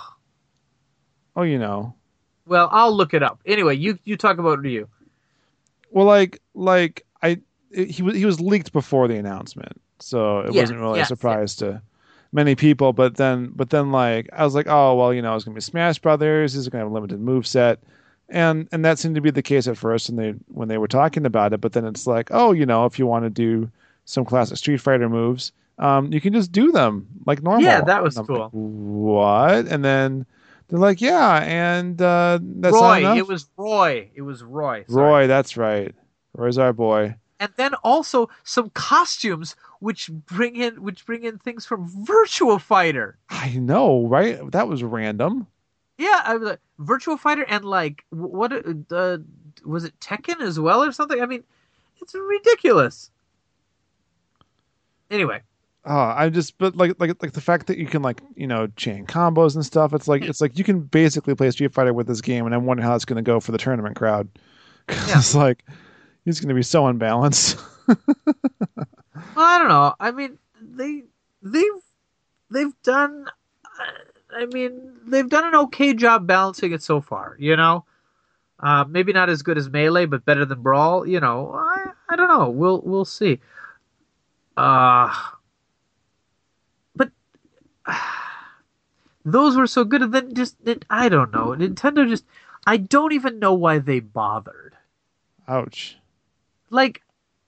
Well, I'll look it up. Anyway, you talk about Ryu. Well, he was leaked before the announcement, so it wasn't really a surprise to many people. But then like I was like, oh well, it's gonna be Smash Brothers. This is gonna have a limited move set. And that seemed to be the case at first when they were talking about it. But then it's like, oh, if you want to do some classic Street Fighter moves, you can just do them like normal. Yeah, that was And I'm cool. like, what? And then they're like, yeah, and that's not Roy. enough? It was Roy. Sorry. Roy, that's right. Roy's our boy. And then also some costumes which bring in things from Virtua Fighter. I know, right? That was random. Yeah, I was like, Virtua Fighter, and like what was it, Tekken as well or something? I mean, it's ridiculous. Anyway, but like the fact that you can chain combos and stuff. It's like you can basically play Street Fighter with this game, and I'm wondering how it's going to go for the tournament crowd. Yeah. It's like he's going to be so unbalanced. well, I don't know. I mean, they've done. They've done an okay job balancing it so far. Maybe not as good as Melee, but better than Brawl. I don't know. We'll see. But those were so good, and then I don't know. Nintendo I don't even know why they bothered. Ouch. Like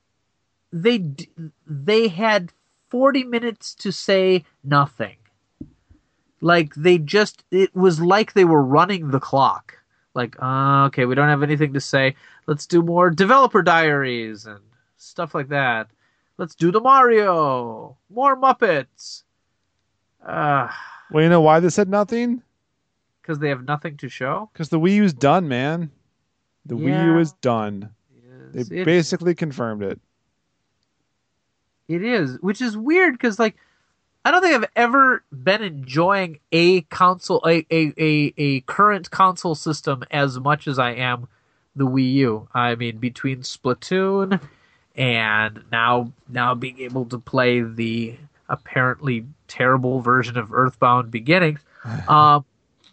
they had 40 minutes to say nothing. Like it was like they were running the clock. Like, okay, we don't have anything to say. Let's do more developer diaries and stuff like that. Let's do the Mario, more Muppets. Well, you know why they said nothing? Because they have nothing to show. Because the Wii U's done, man. The Wii U is done. Yes, They basically confirmed it. It is, which is weird because like I don't think I've ever been enjoying a console, a current console system as much as I am the Wii U. I mean, between Splatoon and now being able to play the apparently terrible version of Earthbound Beginnings, I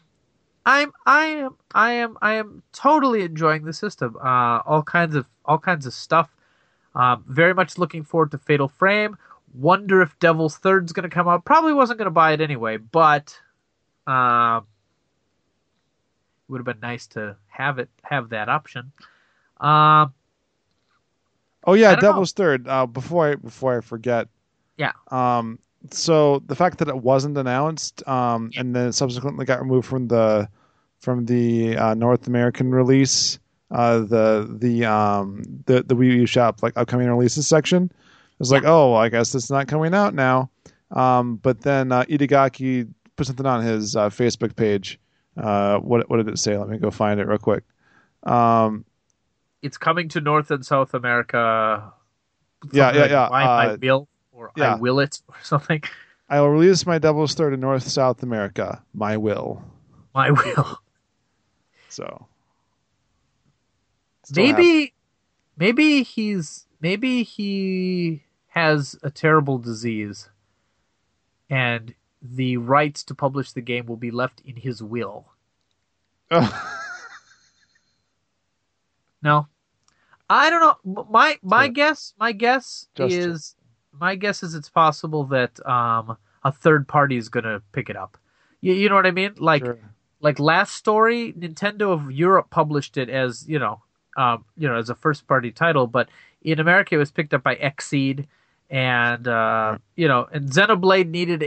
am totally enjoying the system. All kinds of stuff. Very much looking forward to Fatal Frame. Wonder if Devil's Third's going to come out. Probably wasn't going to buy it anyway, but it would have been nice to have that option. Oh yeah, I don't Devil's Third. Before I forget. Yeah. So the fact that it wasn't announced, and then it subsequently got removed from the North American release, the Wii U shop like upcoming releases section. It was like, oh, I guess it's not coming out now. But then Itagaki put something on his Facebook page. What did it say? Let me go find it real quick. It's coming to North and South America. Yeah. I will, or yeah. I will it, or something. I will release my Devil's Third in North South America. My will. My will. So. Maybe he has a terrible disease, and the rights to publish the game will be left in his will. Oh. No, I don't know. My guess Just is it's possible that a third party is going to pick it up. You know what I mean? Like Sure. like Last Story, Nintendo of Europe published it as as a first party title, but in America it was picked up by Xseed, and and Xenoblade needed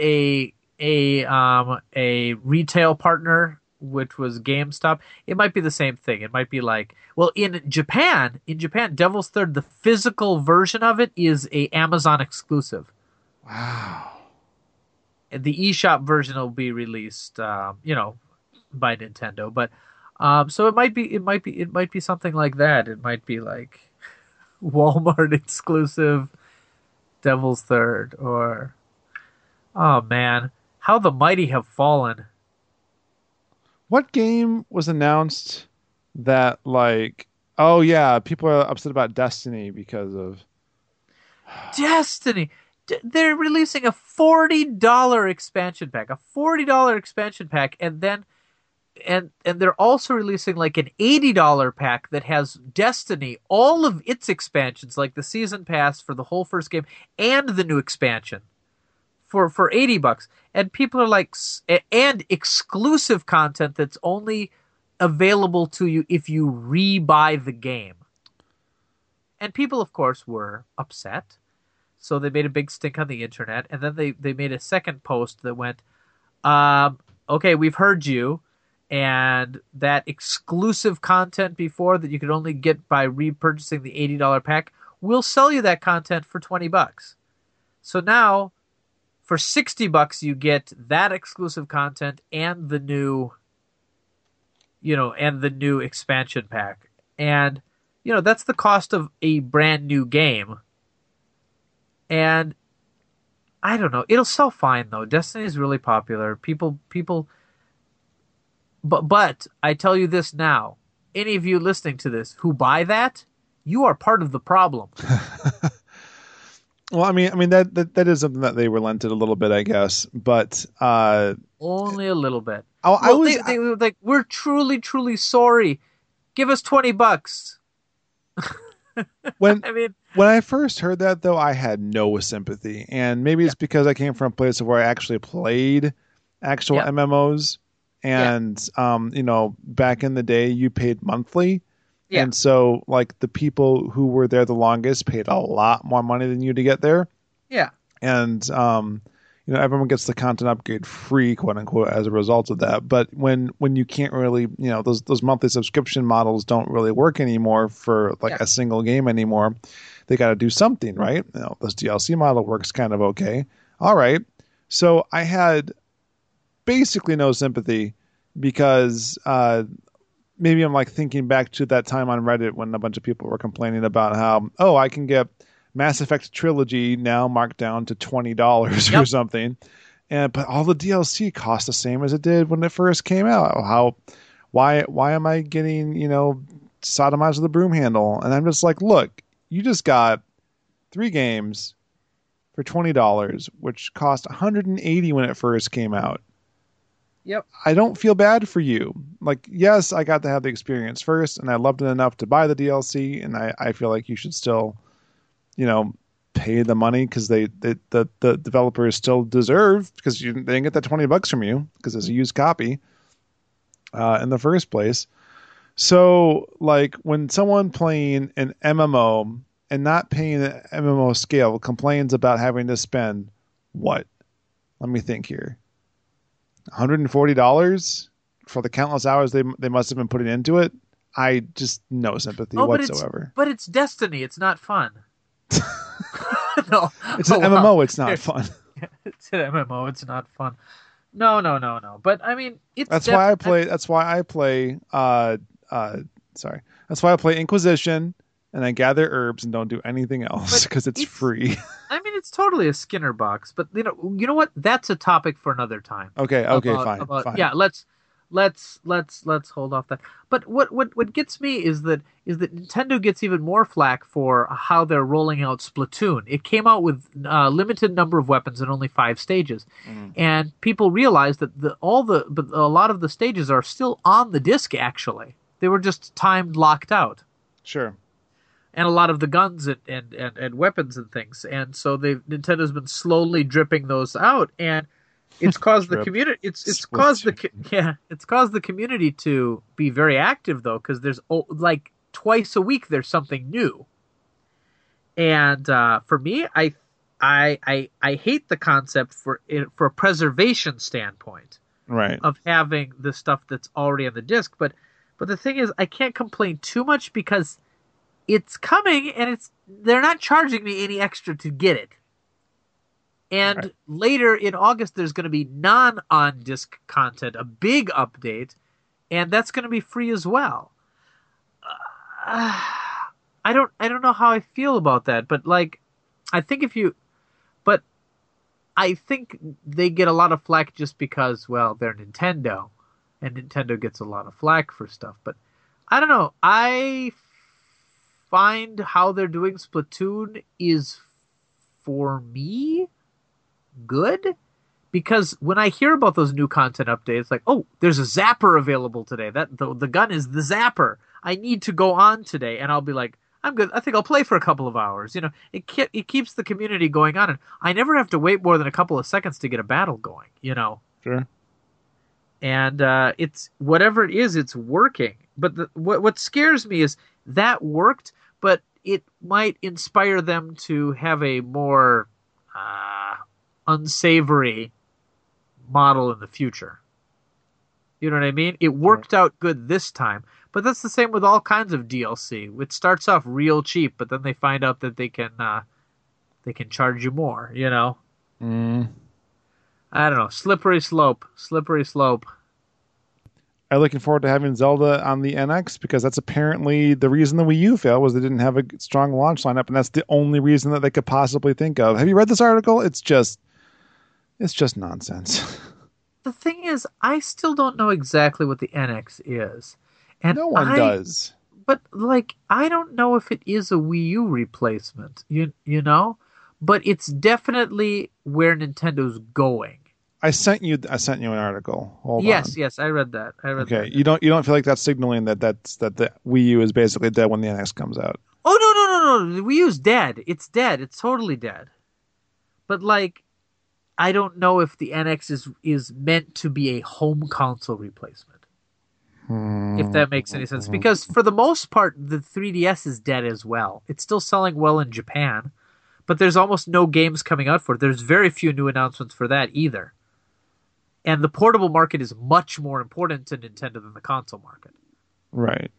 a retail partner, which was GameStop. It might be the same thing. It might be like, well, in Japan, Devil's Third, the physical version of it is a Amazon exclusive. Wow. And the eShop version will be released, by Nintendo. But so it might be something like that. It might be like Walmart exclusive Devil's Third, or oh man, how the mighty have fallen. What game was announced that like, oh yeah, people are upset about Destiny because of Destiny? They're releasing a $40 expansion pack, and then and they're also releasing like an $80 pack that has Destiny, all of its expansions, like the season pass for the whole first game and the new expansion for $80. And people are like, and exclusive content that's only available to you if you re-buy the game. And people, of course, were upset. So they made a big stink on the internet, and then they made a second post that went, okay, we've heard you, and that exclusive content before that you could only get by repurchasing the $80 pack, we'll sell you that content for $20. So now, for $60 you get that exclusive content and the new, expansion pack. And, that's the cost of a brand new game. And I don't know. It'll sell fine though. Destiny is really popular. People. But I tell you this now: any of you listening to this who buy that, you are part of the problem. Well, I mean that is something that they relented a little bit, I guess, but only a little bit. They were like, we're truly sorry. Give us $20. When I mean, when I first heard that, though, I had no sympathy, and maybe it's because I came from a place where I actually played actual MMOs, and back in the day, you paid monthly, and so like the people who were there the longest paid a lot more money than you to get there, and everyone gets the content upgrade free, quote unquote, as a result of that. But when you can't really, those monthly subscription models don't really work anymore for like a single game anymore. They got to do something, right? This DLC model works kind of okay. All right. So I had basically no sympathy because maybe I'm like thinking back to that time on Reddit when a bunch of people were complaining about how, I can get Mass Effect trilogy now marked down to $20 or something. But all the DLC cost the same as it did when it first came out. Why am I getting, sodomized with a broom handle? And I'm just like, look, you just got 3 games for $20, which cost $180 when it first came out. Yep. I don't feel bad for you. Like, yes, I got to have the experience first, and I loved it enough to buy the DLC, and I feel like you should still, pay the money because the developers still deserve, because they didn't get that $20 from you because it's a used copy in the first place. So, like, when someone playing an MMO and not paying the MMO scale complains about having to spend what? Let me think here. $140 for the countless hours they must have been putting into it. I just no sympathy whatsoever. But it's Destiny. It's not fun. No, it's an MMO. It's not fun. It's an MMO. It's not fun. No. But I mean, That's why I play. That's why I play Inquisition, and I gather herbs and don't do anything else because it's free. I mean, it's totally a Skinner box, but you know what? That's a topic for another time. Okay, fine. Yeah, let's hold off that. But what gets me is that Nintendo gets even more flack for how they're rolling out Splatoon. It came out with a limited number of weapons and only 5 stages, and people realized that a lot of the stages are still on the disc. Actually, they were just timed locked out. Sure. And a lot of the guns and weapons and things, and so Nintendo's been slowly dripping those out, and it's caused the community. It's caused the community to be very active though, because there's like twice a week there's something new, and for me, I hate the concept for a preservation standpoint, right, of having the stuff that's already on the disc, but the thing is, I can't complain too much because it's coming, and they're not charging me any extra to get it. And later in August, there's going to be non-on-disc content, a big update, and that's going to be free as well. I don't know how I feel about that, but I think they get a lot of flack just because, well, they're Nintendo, and Nintendo gets a lot of flack for stuff. But I don't know. I find how they're doing Splatoon is, for me, good, because when I hear about those new content updates, like, oh, there's a zapper available today. That the gun is the zapper. I need to go on today, and I'll be like, I'm good. I think I'll play for a couple of hours. It keeps the community going on, and I never have to wait more than a couple of seconds to get a battle going. Sure. And it's whatever it is, it's working. But what scares me is that worked, but it might inspire them to have a more unsavory model in the future. You know what I mean? It worked out good this time, but that's the same with all kinds of DLC. It starts off real cheap, but then they find out that they can charge you more. I don't know. Slippery slope. Are you looking forward to having Zelda on the NX? Because that's apparently the reason the Wii U failed, was they didn't have a strong launch lineup, and that's the only reason that they could possibly think of. Have you read this article? It's just nonsense. The thing is, I still don't know exactly what the NX is. And no one does. But, I don't know if it is a Wii U replacement, you know? But it's definitely where Nintendo's going. I sent you an article. Hold on. Yes, I read that. Okay, you don't feel like that's signaling that the Wii U is basically dead when the NX comes out? Oh no! The Wii U's dead. It's dead. It's totally dead. But I don't know if the NX is meant to be a home console replacement. If that makes any sense, because for the most part, the 3DS is dead as well. It's still selling well in Japan, but there's almost no games coming out for it. There's very few new announcements for that either. And the portable market is much more important to Nintendo than the console market. Right.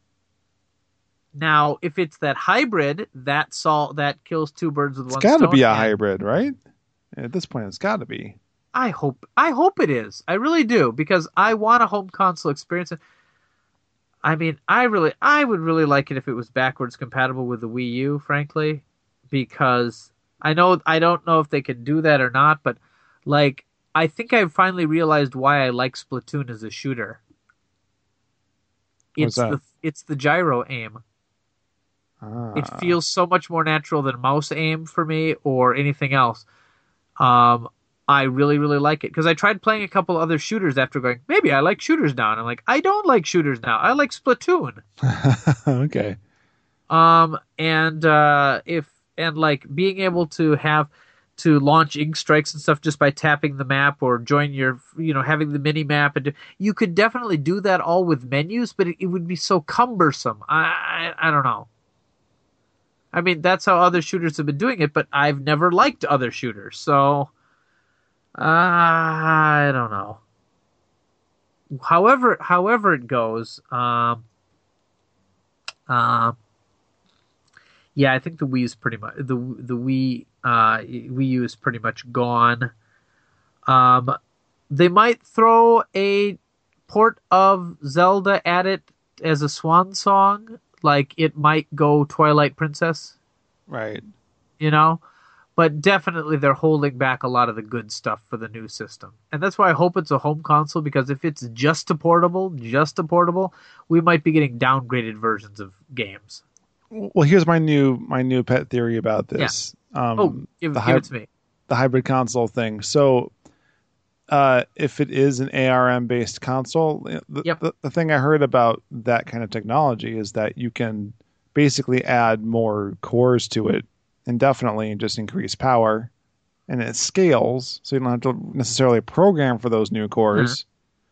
Now, if it's that hybrid, that kills two birds with one stone. It's got to be a hybrid, right? At this point, it's got to be. I hope it is. I really do, because I want a home console experience. I mean, I would really like it if it was backwards compatible with the Wii U, frankly. because I don't know if they can do that or not, but like I think I've finally realized why I like Splatoon as a shooter. What's that? It's the gyro aim. It feels so much more natural than mouse aim for me or anything else. I really, really like it because I tried playing a couple other shooters after going, maybe I like shooters now. And I'm like, I don't like shooters now. I like Splatoon. Okay. And like being able to launch ink strikes and stuff just by tapping the map or join your, having the mini map, and you could definitely do that all with menus, but it would be so cumbersome. I don't know. I mean, that's how other shooters have been doing it, but I've never liked other shooters, so I don't know. However it goes, yeah, I think the Wii is pretty much the Wii U is pretty much gone. They might throw a port of Zelda at it as a swan song. Like it might go Twilight Princess, Right. But definitely they're holding back a lot of the good stuff for the new system. And that's why I hope it's a home console, because if it's just a portable, we might be getting downgraded versions of games. Well, here's my new pet theory about this. Yeah. Give it to me. The hybrid console thing. So, if it is an ARM based console, the thing I heard about that kind of technology is that you can basically add more cores to it indefinitely and just increase power, and it scales, so you don't have to necessarily program for those new cores.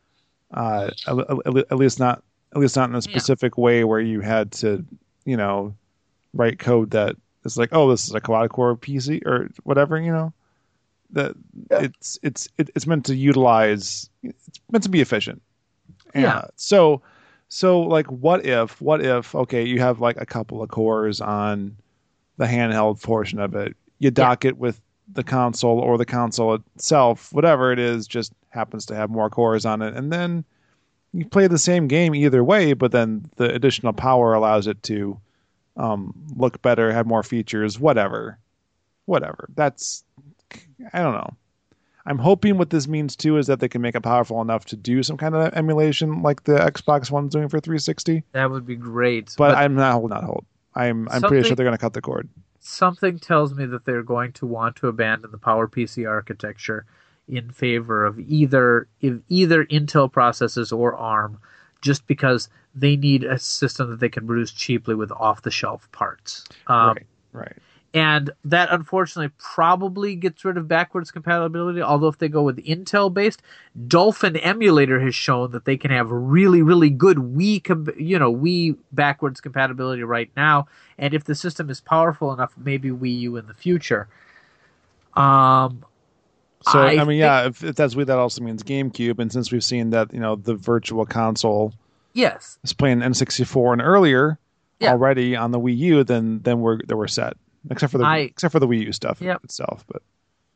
At least not in a specific way where you had to, write code that is like, oh, this is a quad core PC or whatever, that it's meant to utilize, it's meant to be efficient. So like what if okay, you have like a couple of cores on the handheld portion of it, you dock it with the console, or the console itself, whatever it is, just happens to have more cores on it, and then you play the same game either way, but then the additional power allows it to look better, have more features, whatever. That's, I don't know. I'm hoping what this means too is that they can make it powerful enough to do some kind of emulation like the Xbox One's doing for 360. That would be great. But I'm not holding. I'm pretty sure they're going to cut the cord. Something tells me that they're going to want to abandon the PowerPC architecture in favor of either Intel processors or ARM, just because they need a system that they can produce cheaply with off-the-shelf parts. Right. And that, unfortunately, probably gets rid of backwards compatibility, although if they go with Intel-based, Dolphin Emulator has shown that they can have really, really good Wii backwards compatibility right now, and if the system is powerful enough, maybe Wii U in the future. If that's Wii, that also means GameCube, and since we've seen that, the Virtual Console is playing N64 and earlier already on the Wii U, then we're set. Except for the Wii U stuff itself, but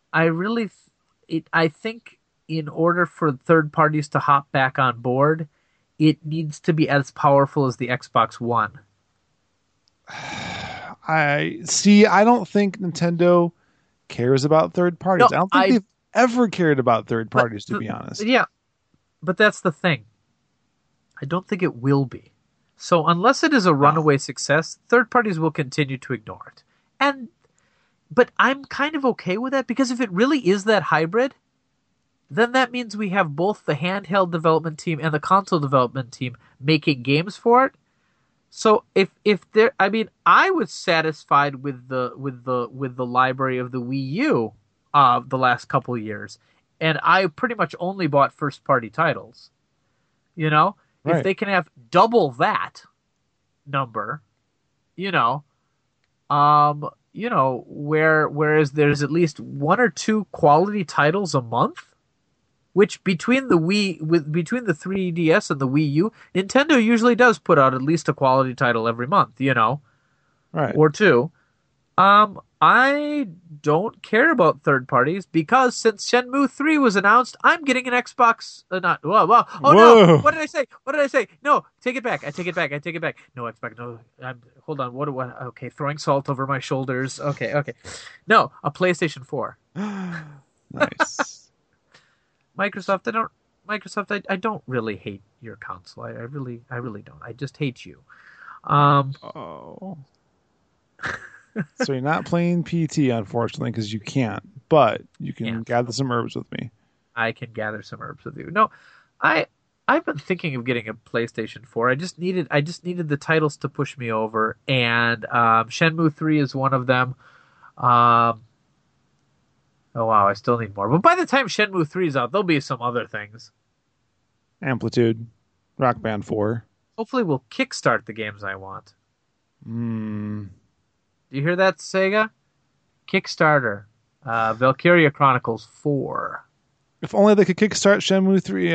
I think in order for third parties to hop back on board, it needs to be as powerful as the Xbox One. I don't think Nintendo cares about third parties. No, I don't think they've ever cared about third parties, to be honest. Yeah, but that's the thing. I don't think it will be. So unless it is a runaway success, third parties will continue to ignore it. But I'm kind of okay with that, because if it really is that hybrid, then that means we have both the handheld development team and the console development team making games for it. So I was satisfied with the library of the Wii U the last couple of years, and I pretty much only bought first party titles. Right. If they can have double that number, whereas there's at least one or two quality titles a month, which between the 3DS and the Wii U, Nintendo usually does put out at least a quality title every month, right, or two. I don't care about third parties because since Shenmue 3 was announced, I'm getting an Xbox. Not well. Oh Whoa. no! What did I say? What did I say? No, take it back. I take it back. I take it back. No Xbox. No. Hold on. What? Okay, throwing salt over my shoulders. Okay. No, a PlayStation 4. Nice. Microsoft. I don't really hate your console. I really don't. I just hate you. Oh. So you're not playing PT, unfortunately, because you can't. But you can gather some herbs with me. I can gather some herbs with you. No, I've been thinking of getting a PlayStation 4. I just needed the titles to push me over, and Shenmue 3 is one of them. Oh wow, I still need more. But by the time Shenmue 3 is out, there'll be some other things. Amplitude, Rock Band 4. Hopefully, we'll kickstart the games I want. Do you hear that, Sega? Kickstarter, Valkyria Chronicles 4. If only they could kickstart Shenmue 3.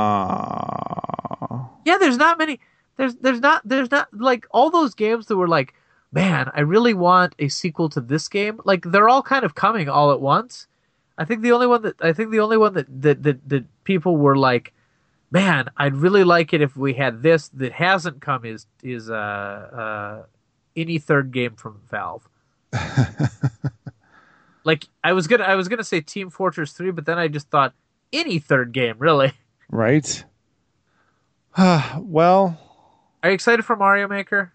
Yeah, there's not many. There's not like all those games that were like, man, I really want a sequel to this game. Like they're all kind of coming all at once. I think the only one that people were like, man, I'd really like it if we had this that hasn't come is any third game from Valve. Like I was gonna say Team Fortress 3, but then I just thought any third game, really. Right. Well, are you excited for Mario Maker?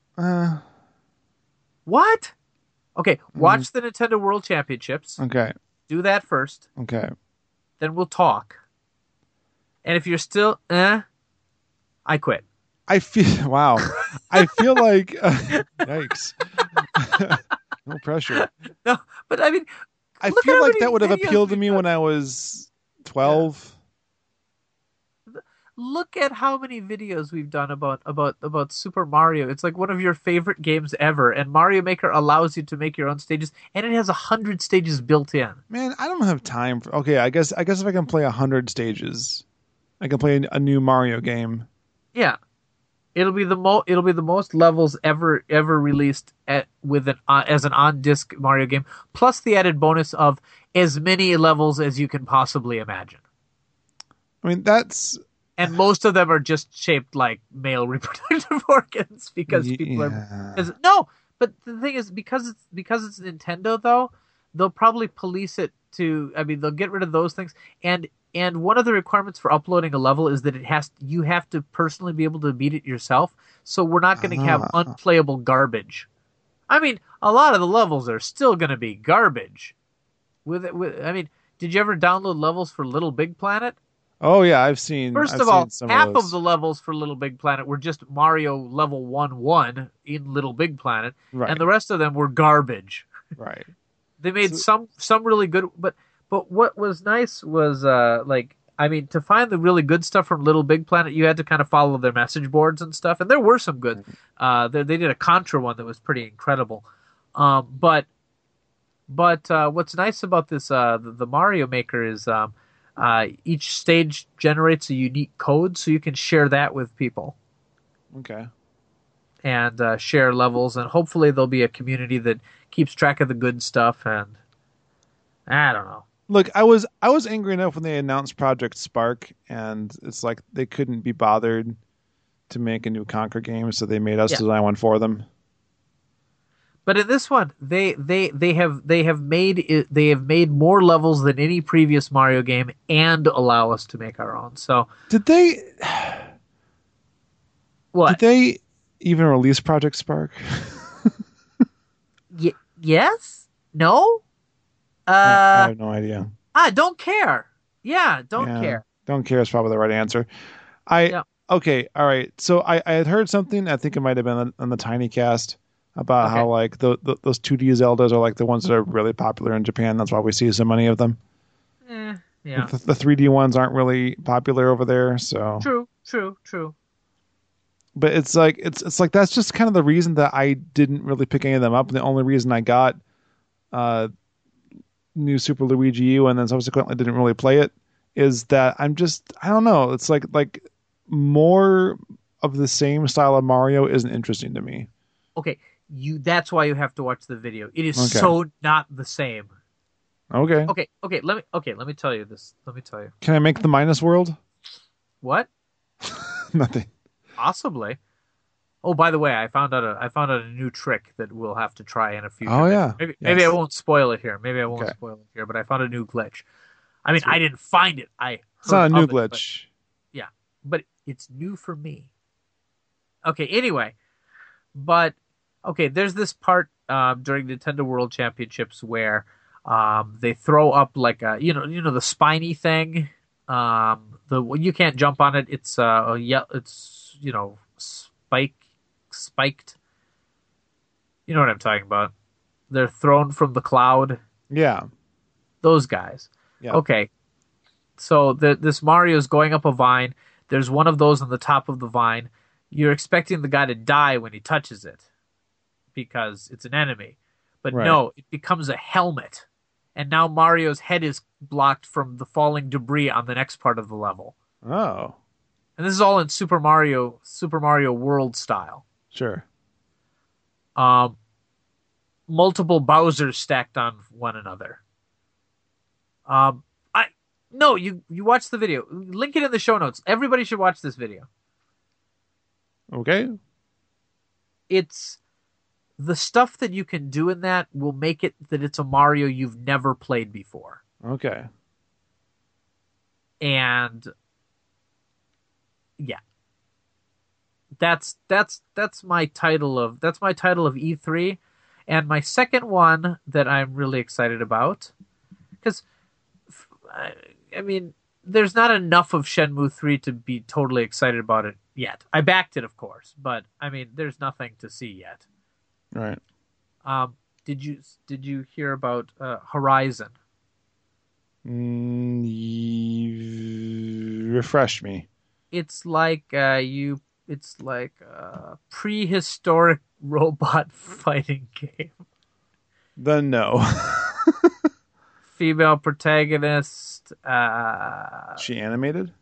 What? Okay, watch the Nintendo World Championships. Okay. Do that first. Okay. Then we'll talk. And if you're still I quit. I feel wow. I feel like yikes. No pressure. No, but I mean, I feel like that would have appealed to me when I was 12. Look at how many videos we've done about Super Mario. It's like one of your favorite games ever, and Mario Maker allows you to make your own stages, and it has 100 stages built in. Man, I don't have time for. Okay, I guess if I can play 100 stages, I can play a new Mario game. Yeah. It'll be the most levels ever released with as an on disc Mario game, plus the added bonus of as many levels as you can possibly imagine. I mean, that's and most of them are just shaped like male reproductive organs because people are no. But the thing is, because it's Nintendo though, they'll probably police it to. I mean, they'll get rid of those things And one of the requirements for uploading a level is that you have to personally be able to beat it yourself. So we're not going to have unplayable garbage. I mean, a lot of the levels are still going to be garbage. I mean, did you ever download levels for Little Big Planet? Oh yeah, I've seen. First of all, half of the levels for Little Big Planet were just Mario level 1-1 in Little Big Planet, right. And the rest of them were garbage. Right. They made some really good, but what was nice was to find the really good stuff from Little Big Planet, you had to kind of follow their message boards and stuff, and there were some good. They did a Contra one that was pretty incredible. But what's nice about this the Mario Maker is each stage generates a unique code, so you can share that with people. Okay. And share levels, and hopefully there'll be a community that keeps track of the good stuff. And I don't know. Look, I was angry enough when they announced Project Spark, and it's like they couldn't be bothered to make a new Conquer game, so they made us design one for them. But in this one, they have made more levels than any previous Mario game, and allow us to make our own. So did they? What? Did they even release Project Spark? Yes? No? I have no idea. Don't care. Yeah, don't care. Don't care is probably the right answer. Okay, all right. So I had heard something, I think it might have been on the Tiny Cast, about how like those 2D Zeldas are like the ones that are really popular in Japan. That's why we see so many of them. Yeah. The 3D ones aren't really popular over there, so True. But it's like that's just kind of the reason that I didn't really pick any of them up. And the only reason I got New Super Luigi U and then subsequently didn't really play it is that I don't know. It's like more of the same style of Mario isn't interesting to me. Okay, That's why you have to watch the video. It is Okay. so not the same. Okay. Okay, let me tell you this. Let me tell you. Can I make the minus world? What? Nothing. Possibly. Oh, by the way, I found out a new trick that we'll have to try in a future. Oh, yeah. Maybe I Yes. won't spoil it here. Okay. But I found a new glitch. I mean, I didn't find it. It's not a new heard of it, glitch. but it's new for me. Okay, anyway. But okay, there's this part during Nintendo World Championships where they throw up like a the spiny thing. You can't jump on it. It's it's spiked. You know what I'm talking about. They're thrown from the cloud. Yeah. Those guys. Yeah. Okay. So this Mario's going up a vine. There's one of those on the top of the vine. You're expecting the guy to die when he touches it because it's an enemy. But Right. no, it becomes a helmet. And now Mario's head is blocked from the falling debris on the next part of the level. Oh, And this is all in Super Mario World style. sure. Multiple Bowsers stacked on one another. You watch the video. Link it in the show notes. Everybody should watch this video. Okay. It's the stuff that you can do in that will make it that it's a Mario you've never played before. Okay. And yeah. That's my title of E3, and my second one that I'm really excited about, because I mean, there's not enough of Shenmue 3 to be totally excited about it yet. I backed it, of course, but I mean, there's nothing to see yet. Right. Did you hear about Horizon? Refresh me. It's like It's like a prehistoric robot fighting game. Then no. Female protagonist. She animated?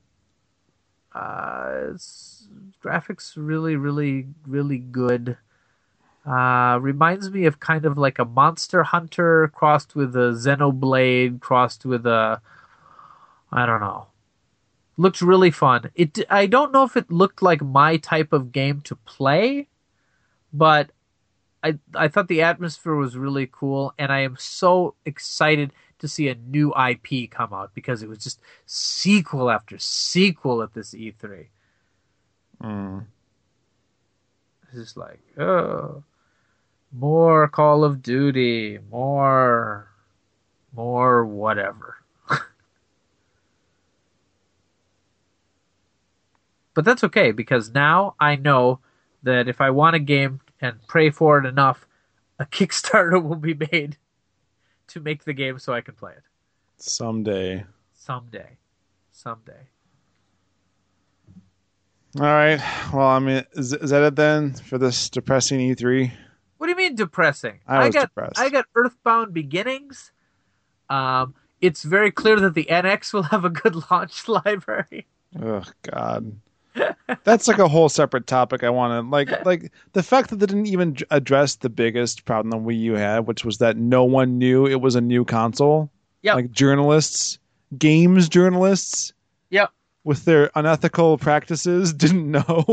Graphics really, really, really good. Reminds me of kind of like a Monster Hunter crossed with a Xenoblade crossed with a, I don't know. Looked really fun. I don't know if it looked like my type of game to play, but I thought the atmosphere was really cool, and I am so excited to see a new IP come out because it was just sequel after sequel at this E3. It's just like, oh, more Call of Duty, more whatever. But that's okay, because now I know that if I want a game and pray for it enough, a Kickstarter will be made to make the game so I can play it. Someday. Someday. All right. Well, I mean, is that it then for this depressing E3? What do you mean depressing? I was depressed. I got Earthbound Beginnings. It's very clear that the NX will have a good launch library. Oh, God. That's like a whole separate topic I want to like the fact that they didn't even address the biggest problem the Wii U had, which was that no one knew it was a new console. Yep. Like games journalists Yep. with their unethical practices didn't know.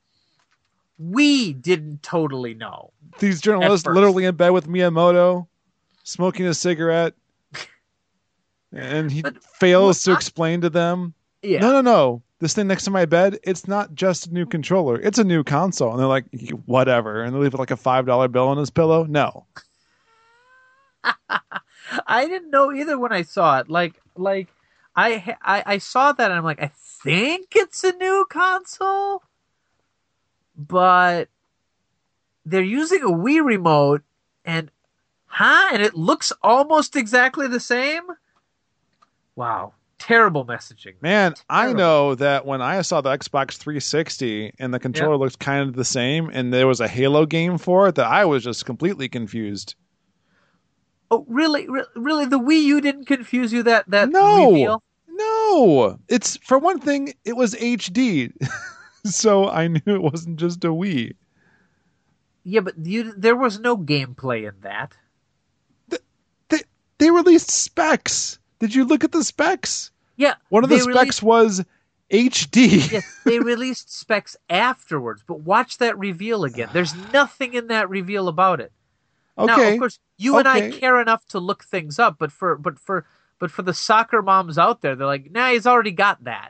We didn't totally know. These journalists At first. literally in bed with Miyamoto, smoking a cigarette, and he fails to explain to them. Yeah. No. This thing next to my bed, it's not just a new controller. It's a new console. And they're like, whatever. And they leave like a $5 bill on his pillow. No. I didn't know either when I saw it. Like I saw that and I'm like, I think it's a new console, but they're using a Wii remote and it looks almost exactly the same. Wow. Terrible messaging. Man, I Terrible. know that when I saw the Xbox 360 and the controller looked kind of the same and there was a Halo game for it, that I was just completely confused. Oh, really? Really? The Wii U didn't confuse you that No. reveal? No. It's, for one thing, it was HD. So I knew it wasn't just a Wii. Yeah, but there was no gameplay in that. They released specs. Did you look at the specs? Yeah. One of the specs was HD. Yes, they released specs afterwards, but watch that reveal again. There's nothing in that reveal about it. Okay. Now, of course, you and I care enough to look things up, but for the soccer moms out there, they're like, nah, he's already got that.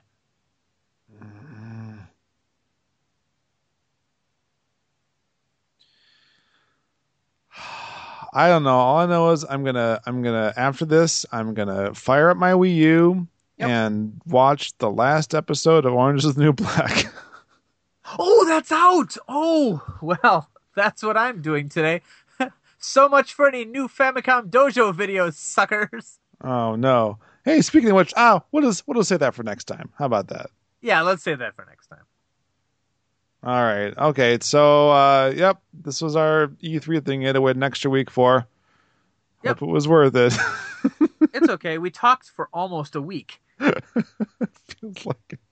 I don't know. All I know is I'm gonna after this, I'm gonna fire up my Wii U and watch the last episode of Orange is the New Black. Oh, that's out! Oh, well, that's what I'm doing today. So much for any new Famicom Dojo videos, suckers. Oh no! Hey, speaking of which, we'll say that for next time. How about that? Yeah, let's say that for next time. All right. Okay. So, yep, this was our E3 thing. You had to wait an extra week for. Yep. Hope it was worth it. It's okay. We talked for almost a week. Feels like it.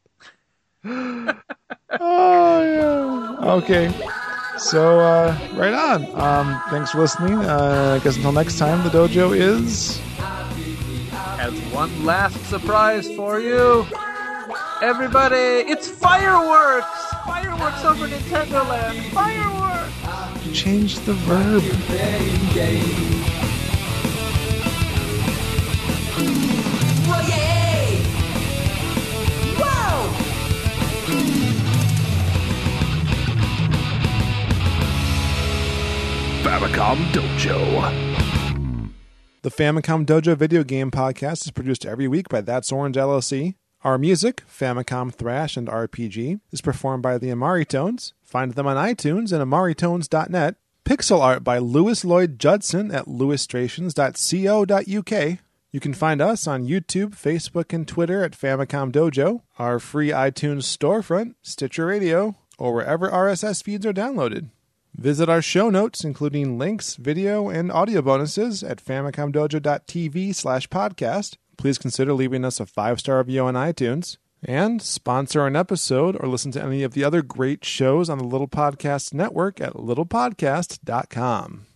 Oh yeah. Okay. So, right on. Thanks for listening. I guess until next time, the dojo has one last surprise for you. Everybody, it's fireworks! Fireworks over Nintendo Land! Fireworks! Change the verb. Whoa, yay! Whoa! Famicom Dojo. The Famicom Dojo video game podcast is produced every week by That's Orange LLC. Our music, Famicom Thrash and RPG, is performed by the Amari Tones. Find them on iTunes and amaritones.net. Pixel art by Louis Lloyd Judson at louistrations.co.uk. You can find us on YouTube, Facebook, and Twitter at Famicom Dojo, our free iTunes storefront, Stitcher Radio, or wherever RSS feeds are downloaded. Visit our show notes, including links, video, and audio bonuses at famicomdojo.tv/podcast. Please consider leaving us a 5-star review on iTunes. And sponsor an episode or listen to any of the other great shows on the Little Podcast Network at littlepodcast.com.